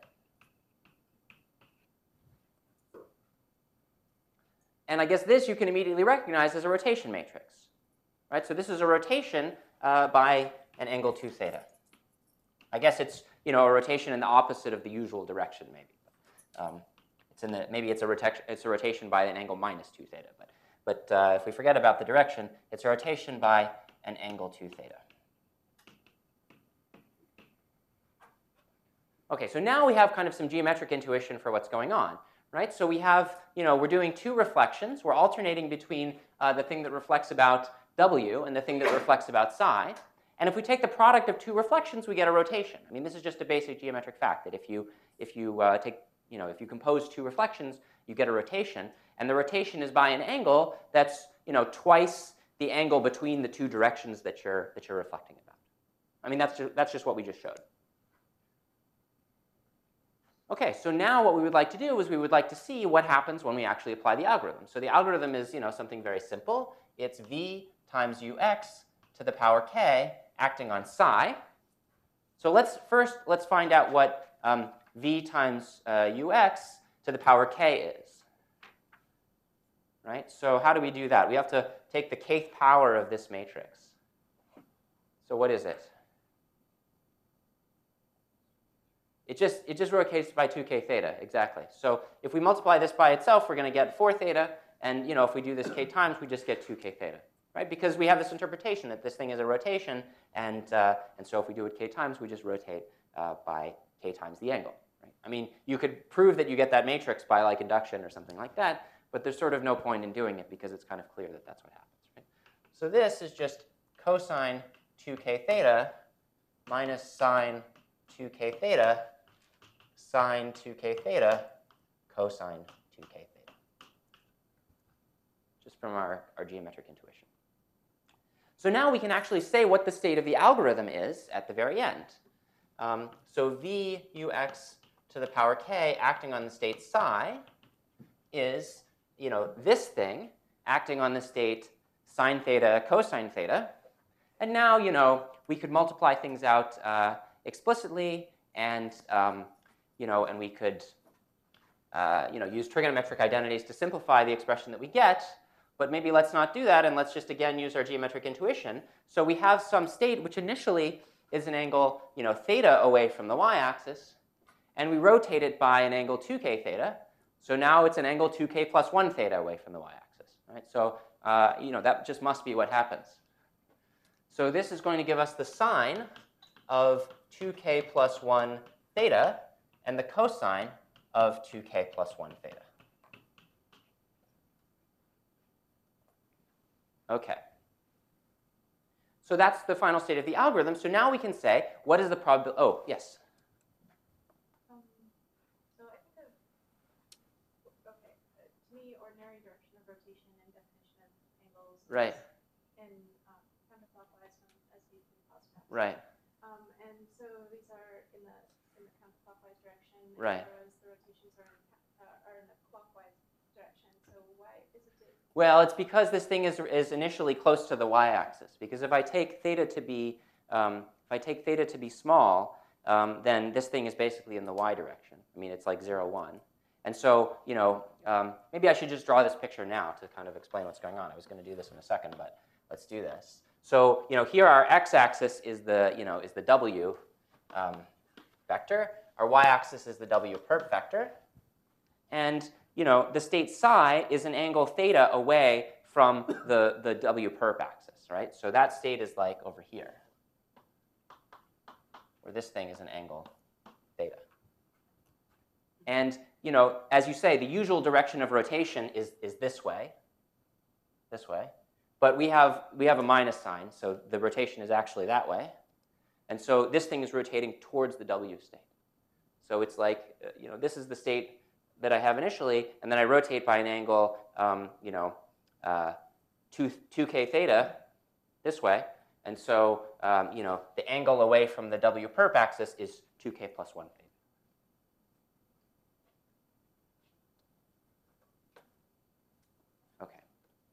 And I guess this you can immediately recognize as a rotation matrix, right? So this is a rotation uh, by an angle two theta. I guess it's, you know, a rotation in the opposite of the usual direction, maybe. Um, it's in the, maybe it's a, rotation, it's a rotation by an angle minus two theta. But, but uh, if we forget about the direction, it's a rotation by an angle two theta. Okay, so now we have kind of some geometric intuition for what's going on. Right? So we have, you know, we're doing two reflections. We're alternating between uh, the thing that reflects about W and the thing that reflects about psi. And if we take the product of two reflections, we get a rotation. I mean, this is just a basic geometric fact that if you, if you uh, take, you know, if you compose two reflections, you get a rotation. And the rotation is by an angle that's, you know, twice the angle between the two directions that you're, that you're reflecting about. I mean, that's just, that's just what we just showed. Okay, so now what we would like to do is we would like to see what happens when we actually apply the algorithm. So the algorithm is, you know, something very simple. It's V times Ux to the power k acting on psi. So let's first let's find out what um, V times uh, Ux to the power k is. Right? So how do we do that? We have to take the kth power of this matrix. So what is it? It just, it just rotates by two k theta, exactly. So if we multiply this by itself, we're going to get four theta. And you know, if we do this k times, we just get two k theta. right? Because we have this interpretation that this thing is a rotation, and, uh, and so if we do it k times, we just rotate uh, by k times the angle. Right? I mean, you could prove that you get that matrix by like induction or something like that, but there's sort of no point in doing it because it's kind of clear that that's what happens. Right? So this is just cosine two k theta minus sine two k theta sine two k theta cosine two k theta, just from our, our geometric intuition. So now we can actually say what the state of the algorithm is at the very end. Um, so v ux to the power k acting on the state psi is, you know, this thing acting on the state sine theta cosine theta. And now, you know, we could multiply things out uh, explicitly, and um, you know, and we could, uh, you know, use trigonometric identities to simplify the expression that we get. But maybe let's not do that, and let's just again use our geometric intuition. So we have some state which initially is an angle, you know, theta away from the y-axis, and we rotate it by an angle two k theta. So now it's an angle two k plus one theta away from the y-axis. Right? So uh, you know, that just must be what happens. So this is going to give us the sine of two k plus one theta and the cosine of two k plus one theta. OK. So that's the final state of the algorithm. So now we can say, what is the probability? Oh, yes? Um, so I think of, okay, uh, to me, ordinary direction of rotation and definition of angles Right. in um, counterclockwise as used in cosine. Right. Um, and so these are in the in the counterclockwise direction, Right. whereas the rotations are in, uh, are in the clockwise direction. So why is it? Well, it's because this thing is, is initially close to the y-axis. Because if I take theta to be um, if I take theta to be small, um, then this thing is basically in the y direction. I mean, it's like zero, one. And so, you know, um, maybe I should just draw this picture now to kind of explain what's going on. I was going to do this in a second, but let's do this. So, you know, here our x-axis is the, you know, is the w um, vector. Our y-axis is the w perp vector. And you know, the state psi is an angle theta away from the, the w perp axis, right? So that state is like over here, where this thing is an angle theta. And you know, as you say, the usual direction of rotation is, is this way, this way. But we have, we have a minus sign, so the rotation is actually that way. And so this thing is rotating towards the w state. So it's like, you know, this is the state that I have initially, and then I rotate by an angle, um, you know, uh, two, two k theta this way. And so, um, you know, the angle away from the w perp axis is two k plus one theta. Okay.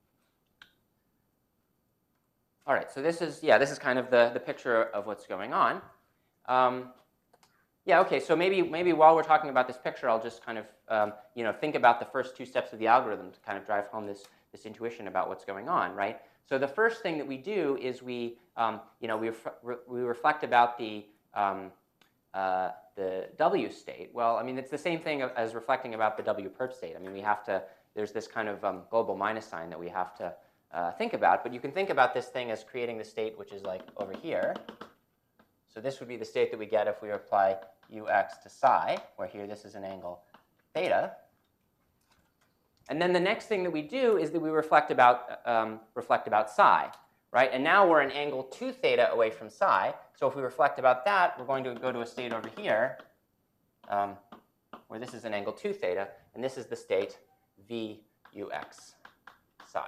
All right, so this is, yeah, this is kind of the, the picture of what's going on. Um, Yeah, okay, so maybe, maybe while we're talking about this picture, I'll just kind of um, you know, think about the first two steps of the algorithm to kind of drive home this, this intuition about what's going on, right? So the first thing that we do is we, um, you know, we, re we reflect about the, um, uh, the W state. Well, I mean, it's the same thing as reflecting about the W perp state. I mean, we have to, there's this kind of um, global minus sign that we have to uh, think about. But you can think about this thing as creating the state which is like over here. So this would be the state that we get if we apply ux to psi, where here this is an angle theta. And then the next thing that we do is that we reflect about, um, reflect about psi, right? And now we're an angle two theta away from psi. So if we reflect about that, we're going to go to a state over here um, where this is an angle two theta, and this is the state v ux psi.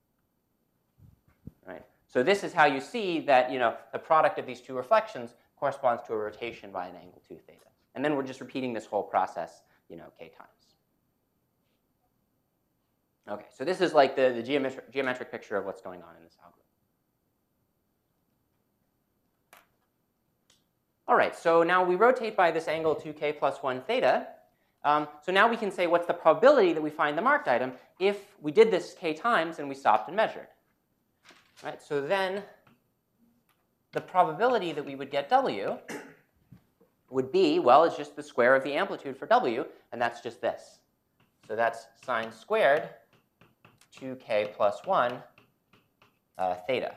Right? So this is how you see that, you know, the product of these two reflections corresponds to a rotation by an angle two theta. And then we're just repeating this whole process, you know, k times. Okay, so this is like the, the geometric, geometric picture of what's going on in this algorithm. All right, so now we rotate by this angle two k plus one theta. Um, so now we can say what's the probability that we find the marked item if we did this k times and we stopped and measured. All right, so then the probability that we would get W would be, well, it's just the square of the amplitude for W, and that's just this. So that's sine squared two k plus one uh, theta.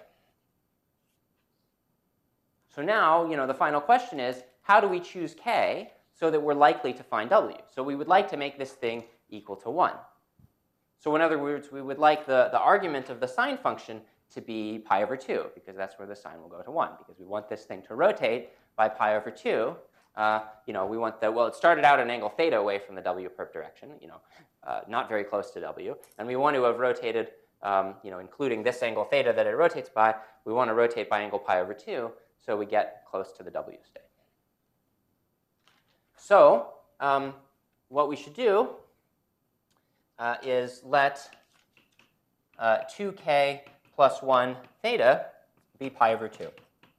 So now, you know, the final question is, how do we choose k so that we're likely to find w? So we would like to make this thing equal to one. So in other words, we would like the, the argument of the sine function to be pi over two, because that's where the sine will go to one, because we want this thing to rotate by pi over two. Uh, you know, we want the, well, it started out at an angle theta away from the w perp direction, you know, uh, not very close to w. And we want to have rotated, um, you know, including this angle theta that it rotates by, we want to rotate by angle pi over two, so we get close to the w state. So um, what we should do uh, is let uh, two k plus one theta be pi over two.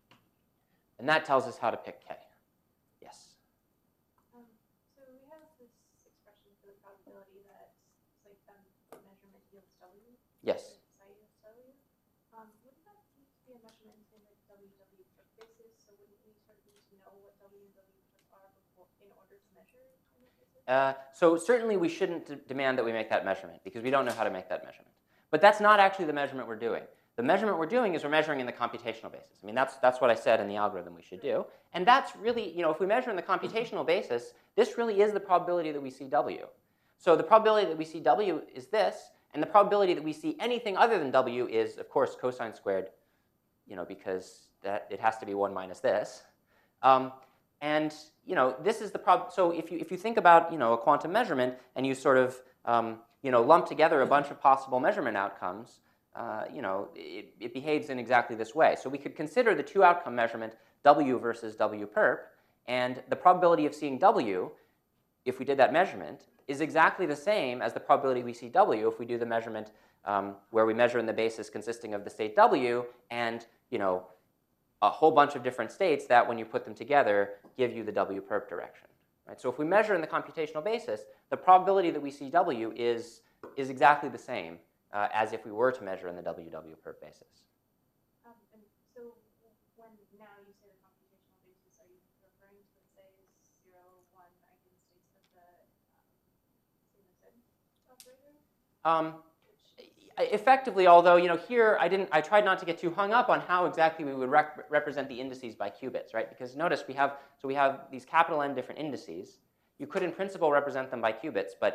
And that tells us how to pick k. Yes? Um, so we have this expression for the probability that like um, the measurement yields w. Yes. Psi yields w. Um, wouldn't that need to be a measurement in the W W perp basis? So wouldn't we sort of need to know what W and W perp are before, in order to measure in that basis? Uh, so certainly we shouldn't d demand that we make that measurement, because we don't know how to make that measurement. But that's not actually the measurement we're doing. The measurement we're doing is we're measuring in the computational basis. I mean, that's, that's what I said in the algorithm we should do. And that's really, you know, if we measure in the computational basis, this really is the probability that we see W. So the probability that we see W is this, and the probability that we see anything other than W is, of course, cosine squared, you know, because that, it has to be one minus this. Um, and, you know, this is the prob. So if you, if you think about, you know, a quantum measurement and you sort of, um, you know, lump together a bunch of possible measurement outcomes, Uh, you know, it, it behaves in exactly this way. So we could consider the two outcome measurement, W versus W perp, and the probability of seeing W, if we did that measurement, is exactly the same as the probability we see W if we do the measurement um, where we measure in the basis consisting of the state W and, you know, a whole bunch of different states that, when you put them together, give you the W perp direction. Right? So if we measure in the computational basis, the probability that we see W is, is exactly the same Uh, as if we were to measure in the W W perp basis. Um, and so when now you say the computational basis, are you referring to, let's say, zero, one eigenstates of the um, sigma-z operator? Um, effectively, although, you know, here I didn't, I tried not to get too hung up on how exactly we would rep represent the indices by qubits, right? Because notice we have, so we have these capital N different indices. You could in principle represent them by qubits, but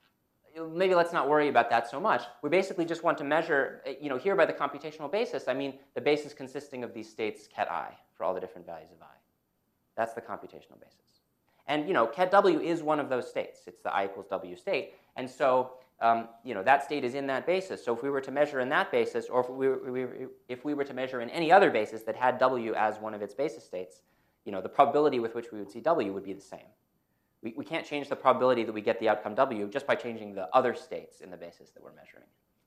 maybe let's not worry about that so much. We basically just want to measure, you know, here by the computational basis, I mean the basis consisting of these states ket I for all the different values of I. That's the computational basis. And, you know, ket W is one of those states. It's the I equals W state. And so, um, you know, that state is in that basis. So if we were to measure in that basis, or if we, were, if we were to measure in any other basis that had W as one of its basis states, you know, the probability with which we would see W would be the same. We, we can't change the probability that we get the outcome W just by changing the other states in the basis that we're measuring.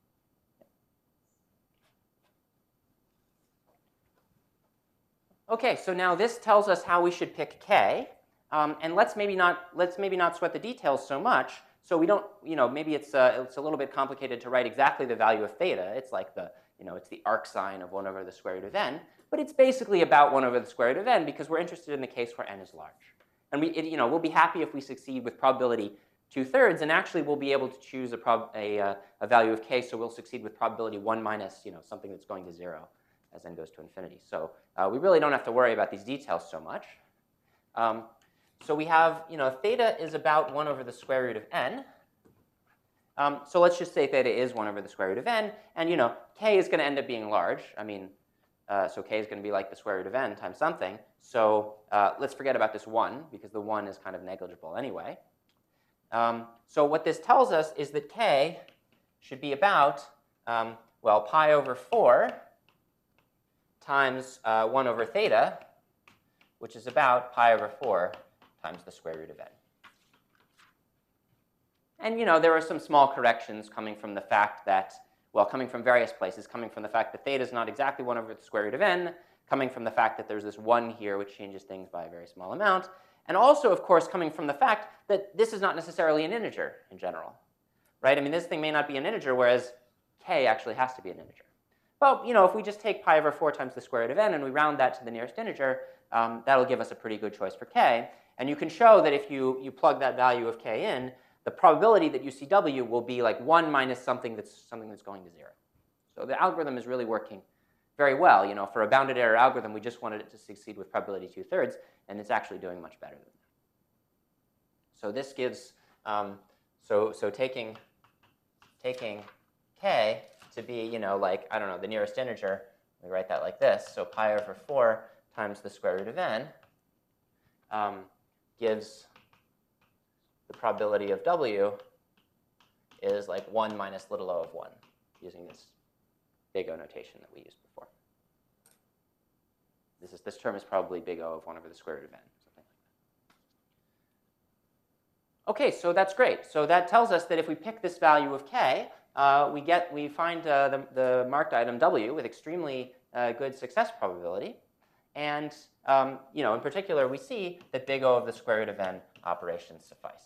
Okay, so now this tells us how we should pick K. Um, and let's maybe not let's maybe not sweat the details so much. So we don't, you know, maybe it's uh, it's a little bit complicated to write exactly the value of theta. It's like the, you know, it's the arc sine of one over the square root of n. But it's basically about one over the square root of n because we're interested in the case where n is large. And we, it, you know, we'll be happy if we succeed with probability two-thirds, and actually we'll be able to choose a, prob a, uh, a value of k, so we'll succeed with probability one minus, you know, something that's going to zero as n goes to infinity. So uh, we really don't have to worry about these details so much. Um, so we have, you know, theta is about one over the square root of n. Um, so let's just say theta is one over the square root of n, and, you know, k is going to end up being large. I mean, Uh, so k is going to be like the square root of n times something. So uh, let's forget about this one, because the one is kind of negligible anyway. Um, so what this tells us is that k should be about, um, well, pi over four times uh, one over theta, which is about pi over four times the square root of n. And, you know, there are some small corrections coming from the fact that, well, coming from various places, coming from the fact that theta is not exactly one over the square root of n, coming from the fact that there's this one here which changes things by a very small amount, and also, of course, coming from the fact that this is not necessarily an integer in general, right? I mean, this thing may not be an integer, whereas k actually has to be an integer. Well, you know, if we just take pi over four times the square root of n and we round that to the nearest integer, um, that'll give us a pretty good choice for k. And you can show that if you, you plug that value of k in, the probability that you see w will be like one minus something that's something that's going to zero. So the algorithm is really working very well. You know, for a bounded error algorithm, we just wanted it to succeed with probability two-thirds, and it's actually doing much better than that. So this gives, um, so, so taking, taking k to be, you know, like, I don't know, the nearest integer, we write that like this. So pi over four times the square root of n um, gives the probability of w is like one minus little o of one, using this big O notation that we used before. This, is, this term is probably big O of one over the square root of n, something like that. OK, so that's great. So that tells us that if we pick this value of k, uh, we get we find uh, the, the marked item w with extremely uh, good success probability. And um, you know, in particular, we see that big O of the square root of n operations suffice.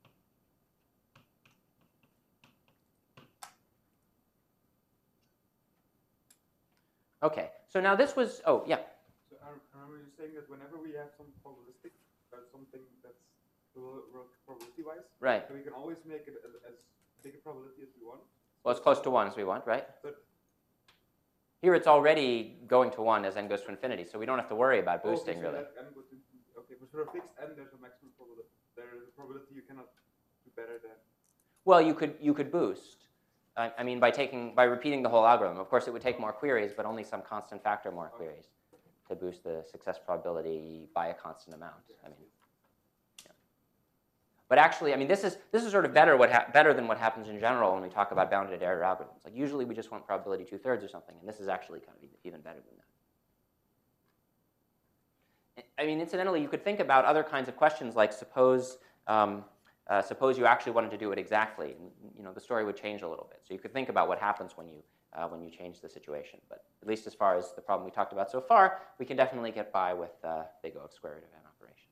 OK, so now this was, oh, yeah. So I remember you saying that whenever we have some probabilistic, uh, something that's probability-wise, Right. so we can always make it as, as big a probability as we want. Well, as close to one as we want, right? But here it's already going to one as n goes to infinity, so we don't have to worry about boosting, okay, so really. that n goes to, okay, but for a fixed n, there's a maximum probability. There is a probability you cannot do better than. Well, you could you could boost. I, I mean, by taking by repeating the whole algorithm. Of course, it would take more queries, but only some constant factor more Okay. queries to boost the success probability by a constant amount. I mean, yeah. But actually, I mean, this is this is sort of better what ha better than what happens in general when we talk about bounded error algorithms. Like usually, we just want probability two-thirds or something, and this is actually kind of even better than that. I mean, incidentally, you could think about other kinds of questions, like suppose um, uh, suppose you actually wanted to do it exactly. And, you know, the story would change a little bit. So you could think about what happens when you uh, when you change the situation. But at least as far as the problem we talked about so far, we can definitely get by with uh, big O of square root of n operations.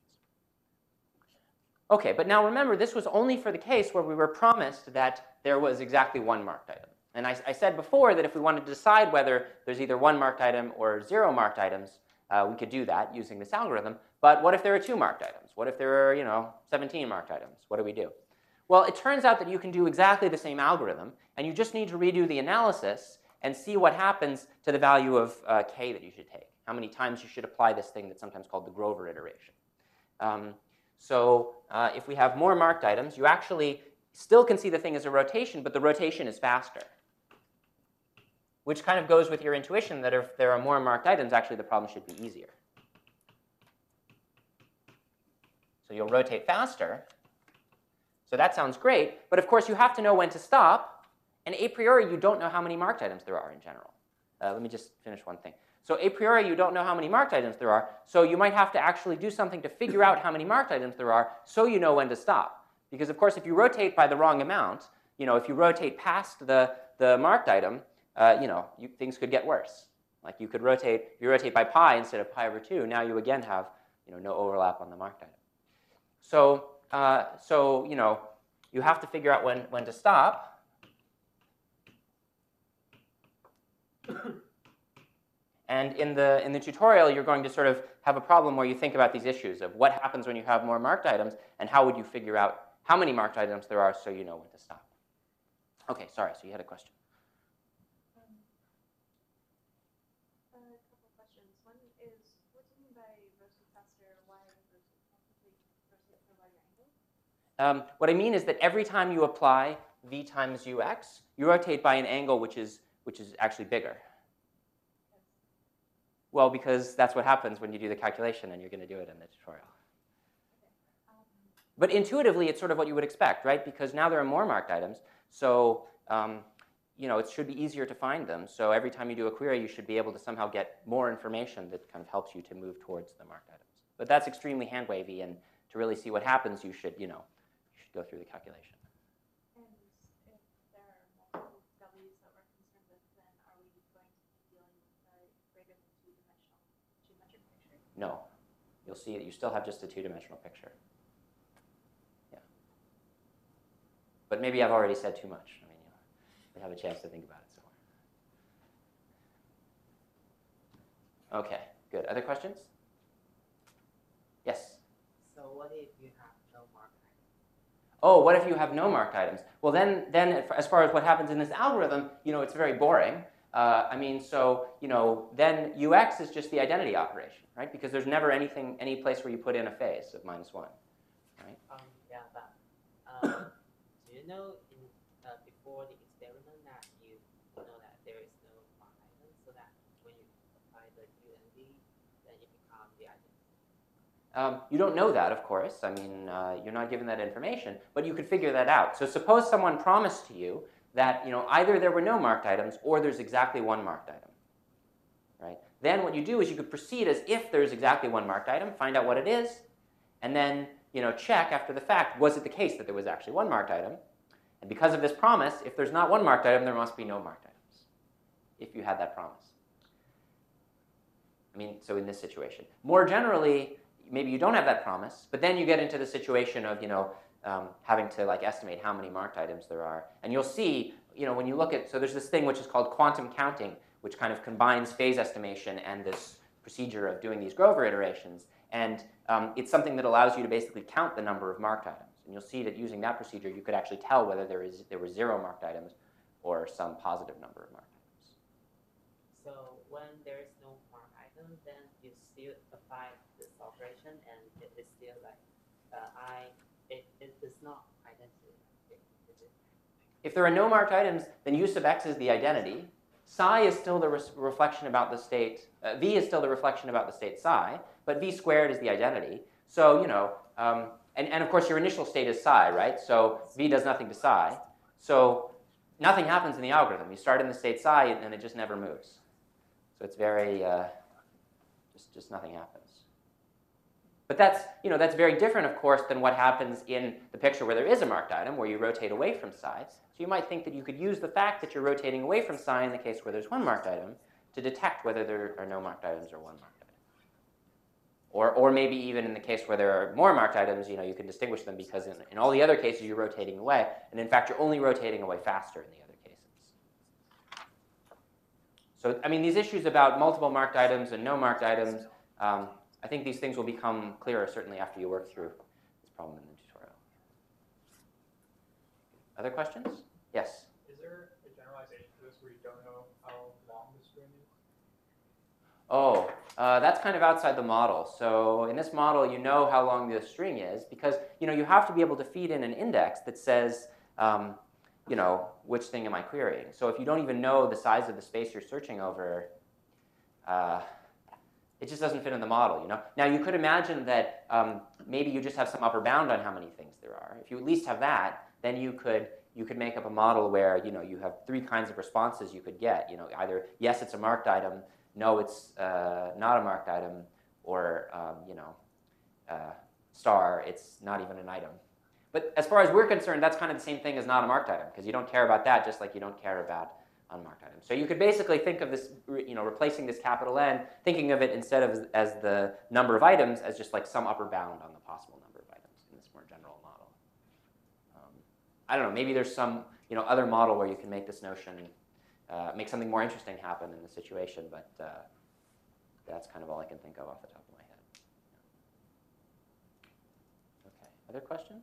OK, but now remember, this was only for the case where we were promised that there was exactly one marked item. And I, I said before that if we wanted to decide whether there's either one marked item or zero marked items, Uh, we could do that using this algorithm. But what if there are two marked items? What if there are, you know, seventeen marked items? What do we do? Well, it turns out that you can do exactly the same algorithm, and you just need to redo the analysis and see what happens to the value of uh, k that you should take, how many times you should apply this thing that's sometimes called the Grover iteration. Um, so uh, if we have more marked items, you actually still can see the thing as a rotation, but the rotation is faster, which kind of goes with your intuition that if there are more marked items, actually the problem should be easier. So you'll rotate faster. So that sounds great. But of course, you have to know when to stop. And a priori, you don't know how many marked items there are in general. Uh, let me just finish one thing. So a priori, you don't know how many marked items there are. So you might have to actually do something to figure out how many marked items there are so you know when to stop. Because of course, if you rotate by the wrong amount, you know, if you rotate past the, the marked item, Uh, you know, you, things could get worse. Like you could rotate, if you rotate by pi instead of pi over two, now you again have, you know, no overlap on the marked item. So, uh, so you know, you have to figure out when, when to stop. And in the, in the tutorial, you're going to sort of have a problem where you think about these issues of what happens when you have more marked items, and how would you figure out how many marked items there are so you know when to stop. OK, sorry, so you had a question. Um, what I mean is that every time you apply v times ux, you rotate by an angle which is, which is actually bigger. Well, because that's what happens when you do the calculation, and you're going to do it in the tutorial. But intuitively, it's sort of what you would expect, right? Because now there are more marked items, so um, you know, it should be easier to find them. So every time you do a query, you should be able to somehow get more information that kind of helps you to move towards the marked items. But that's extremely hand-wavy, and to really see what happens, you should, you know, go through the calculation. And if there are multiple W's that we're concerned with, then are we going to be dealing with a greater than two-dimensional geometric picture? No. You'll see that you still have just a two-dimensional picture. Yeah. But maybe I've already said too much. I mean, you'll have a chance to think about it some more. OK, good. Other questions? Yes? So what if you have no marked items? Oh, what if you have no marked items? Well, then, then as far as what happens in this algorithm, you know, it's very boring. Uh, I mean, so, you know, then ux is just the identity operation, right? Because there's never anything, any place where you put in a phase of minus one, right? Um, yeah, but um, do you know in uh, before the experiment that you know that there is no mark item, so that when you apply the u and v, then it becomes the identity? Um, you don't know that, of course. I mean, uh, you're not given that information, but you could figure that out. So suppose someone promised to you that, you know, either there were no marked items or there's exactly one marked item, right? Then what you do is you could proceed as if there's exactly one marked item, find out what it is, and then, you know, check after the fact, was it the case that there was actually one marked item? And because of this promise, if there's not one marked item, there must be no marked items, if you had that promise. I mean, so in this situation. More generally, maybe you don't have that promise, but then you get into the situation of, you know, um, having to like estimate how many marked items there are. And you'll see, you know, when you look at, so there's this thing which is called quantum counting, which kind of combines phase estimation and this procedure of doing these Grover iterations. And um, it's something that allows you to basically count the number of marked items. And you'll see that using that procedure, you could actually tell whether there is there were zero marked items or some positive number of marked items. So when there is no mark item, then you still apply this operation, and it is still like uh, I. It, it is not identity. It, it is. If there are no marked items, then u sub x is the identity. Psi is still the re reflection about the state. Uh, v is still the reflection about the state psi, but v squared is the identity. So you know, um, and and of course your initial state is psi, right? So v does nothing to psi. So nothing happens in the algorithm. You start in the state psi, and it just never moves. So it's very uh, just just nothing happens. But that's, you know, that's very different, of course, than what happens in the picture where there is a marked item, where you rotate away from psi. So you might think that you could use the fact that you're rotating away from psi in the case where there's one marked item to detect whether there are no marked items or one marked item. Or, or maybe even in the case where there are more marked items, you know, you can distinguish them because in, in all the other cases you're rotating away, and in fact you're only rotating away faster in the other cases. So, I mean, these issues about multiple marked items and no marked items, um, I think these things will become clearer, certainly after you work through this problem in the tutorial. Other questions? Yes? Is there a generalization to this where you don't know how long the string is? Oh, uh, that's kind of outside the model. So in this model, you know how long the string is because, you know, you have to be able to feed in an index that says, um, you know, which thing am I querying? So if you don't even know the size of the space you're searching over, uh, it just doesn't fit in the model, you know? Now, you could imagine that um, maybe you just have some upper bound on how many things there are. If you at least have that, then you could, you could make up a model where, you know, you have three kinds of responses you could get. You know, either, yes, it's a marked item, no, it's uh, not a marked item, or, um, you know, uh, star, it's not even an item. But as far as we're concerned, that's kind of the same thing as not a marked item, because you don't care about that just like you don't care about unmarked items. So you could basically think of this, you know, replacing this capital N, thinking of it instead of as, as the number of items as just like some upper bound on the possible number of items in this more general model. Um, I don't know, maybe there's some, you know, other model where you can make this notion, uh, make something more interesting happen in the situation, but uh, that's kind of all I can think of off the top of my head. Okay, other questions?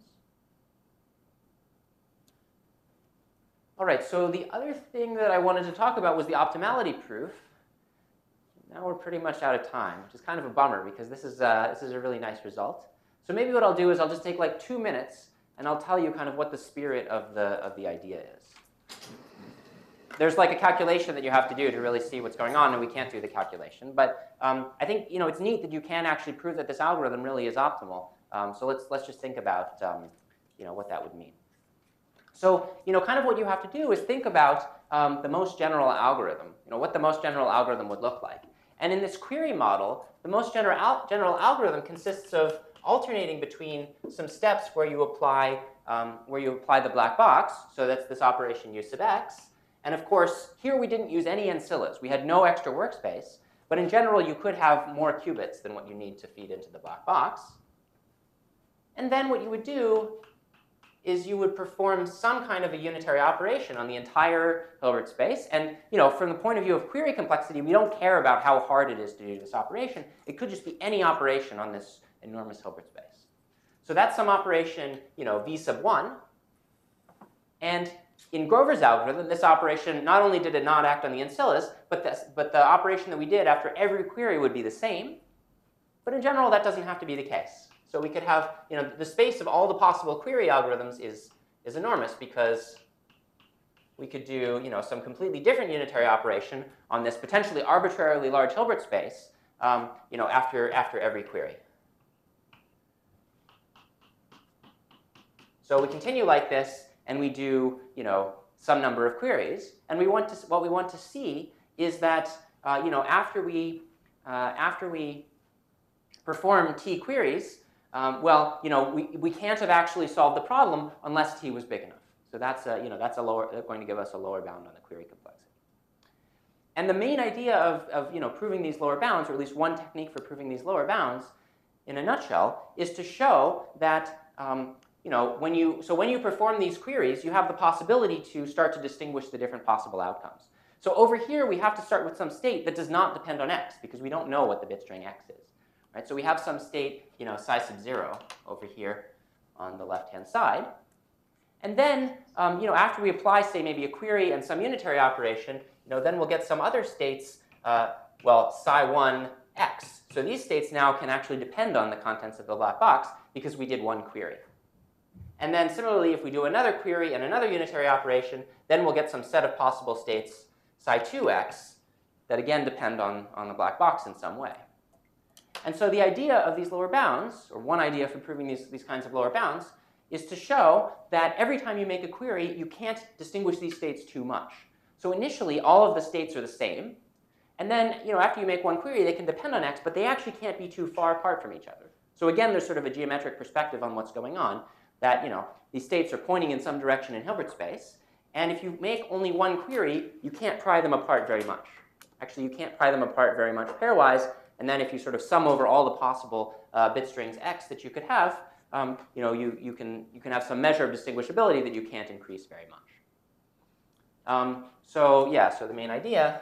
All right, so the other thing that I wanted to talk about was the optimality proof. Now we're pretty much out of time, which is kind of a bummer because this is, uh, this is a really nice result. So maybe what I'll do is I'll just take like two minutes and I'll tell you kind of what the spirit of the, of the idea is. There's like a calculation that you have to do to really see what's going on, and we can't do the calculation. But um, I think, you know, it's neat that you can actually prove that this algorithm really is optimal. Um, so let's, let's just think about um, you know, what that would mean. So, you know, kind of what you have to do is think about um, the most general algorithm, you know, what the most general algorithm would look like. And in this query model, the most general, al general algorithm consists of alternating between some steps where you apply, um, where you apply the black box, so that's this operation u sub x. And of course, here we didn't use any ancillas. We had no extra workspace. But in general, you could have more qubits than what you need to feed into the black box. And then what you would do is you would perform some kind of a unitary operation on the entire Hilbert space. And you know, from the point of view of query complexity, we don't care about how hard it is to do this operation. It could just be any operation on this enormous Hilbert space. So that's some operation, you know, v sub one. And in Grover's algorithm, this operation, not only did it not act on the ancillas, but, this, but the operation that we did after every query would be the same. But in general, that doesn't have to be the case. So we could have, you know, the space of all the possible query algorithms is, is enormous, because we could do, you know, some completely different unitary operation on this potentially arbitrarily large Hilbert space, um, you know, after, after every query. So we continue like this, and we do, you know, some number of queries. And we want to, what we want to see is that, uh, you know, after we, uh, after we perform t queries, um, well, you know, we, we can't have actually solved the problem unless t was big enough. So that's, a, you know, that's a lower, going to give us a lower bound on the query complexity. And the main idea of, of, you know, proving these lower bounds, or at least one technique for proving these lower bounds, in a nutshell, is to show that, um, you know, when you, so when you perform these queries, you have the possibility to start to distinguish the different possible outcomes. So over here, we have to start with some state that does not depend on x, because we don't know what the bit string x is. Right? So we have some state, you know, psi sub zero over here on the left-hand side. And then, um, you know, after we apply, say, maybe a query and some unitary operation, you know, then we'll get some other states, uh, well, psi one x. So these states now can actually depend on the contents of the black box because we did one query. And then similarly, if we do another query and another unitary operation, then we'll get some set of possible states, psi two x, that again depend on, on the black box in some way. And so the idea of these lower bounds, or one idea for proving these, these kinds of lower bounds, is to show that every time you make a query, you can't distinguish these states too much. So initially, all of the states are the same. And then, you know, after you make one query, they can depend on x, but they actually can't be too far apart from each other. So again, there's sort of a geometric perspective on what's going on, that, you know, these states are pointing in some direction in Hilbert space. And if you make only one query, you can't pry them apart very much. Actually, you can't pry them apart very much pairwise. And then if you sort of sum over all the possible uh, bit strings x that you could have, um, you know, you, you, can, you can have some measure of distinguishability that you can't increase very much. Um, so yeah, so the main idea,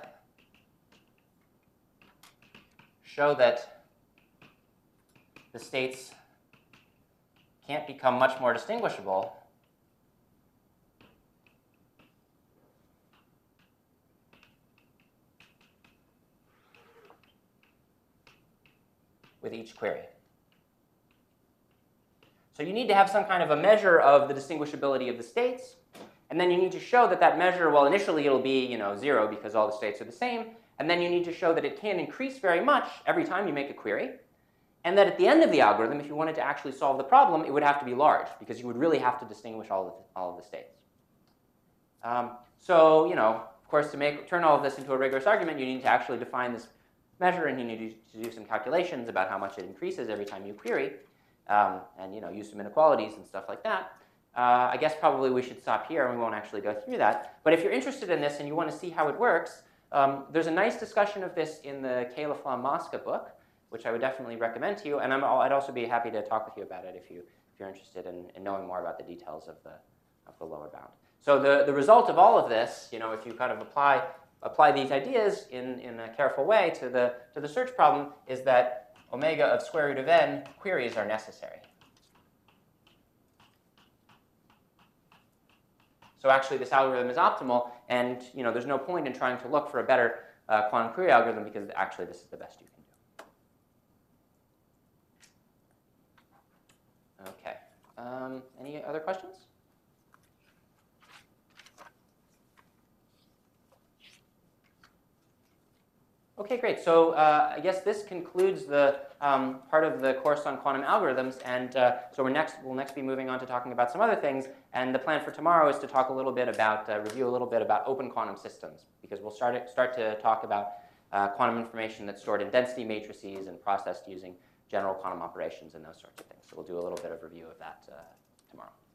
show that the states can't become much more distinguishable with each query. So you need to have some kind of a measure of the distinguishability of the states, and then you need to show that that measure, well, initially it'll be, you know, zero because all the states are the same, and then you need to show that it can increase very much every time you make a query, and that at the end of the algorithm, if you wanted to actually solve the problem, it would have to be large, because you would really have to distinguish all of the, all of the states. Um, so, you know, of course, to make, turn all of this into a rigorous argument, you need to actually define this measure, and you need to do some calculations about how much it increases every time you query, um, and, you know, use some inequalities and stuff like that. Uh, I guess probably we should stop here, and we won't actually go through that. But if you're interested in this and you want to see how it works, um, there's a nice discussion of this in the K. Laflamme Mosca book, which I would definitely recommend to you. And I'm, I'd also be happy to talk with you about it if, you, if you're interested in, in knowing more about the details of the, of the lower bound. So the, the result of all of this, you know, if you kind of apply, apply these ideas in, in a careful way to the, to the search problem, is that omega of square root of n queries are necessary. So actually, this algorithm is optimal, and, you know, there's no point in trying to look for a better uh, quantum query algorithm, because actually this is the best you can do. Okay. Um, any other questions? Okay, great. So uh, I guess this concludes the um, part of the course on quantum algorithms, and uh, so we're next, we'll next be moving on to talking about some other things. And the plan for tomorrow is to talk a little bit about, uh, review a little bit about open quantum systems, because we'll start, it, start to talk about uh, quantum information that's stored in density matrices and processed using general quantum operations and those sorts of things. So we'll do a little bit of review of that uh, tomorrow.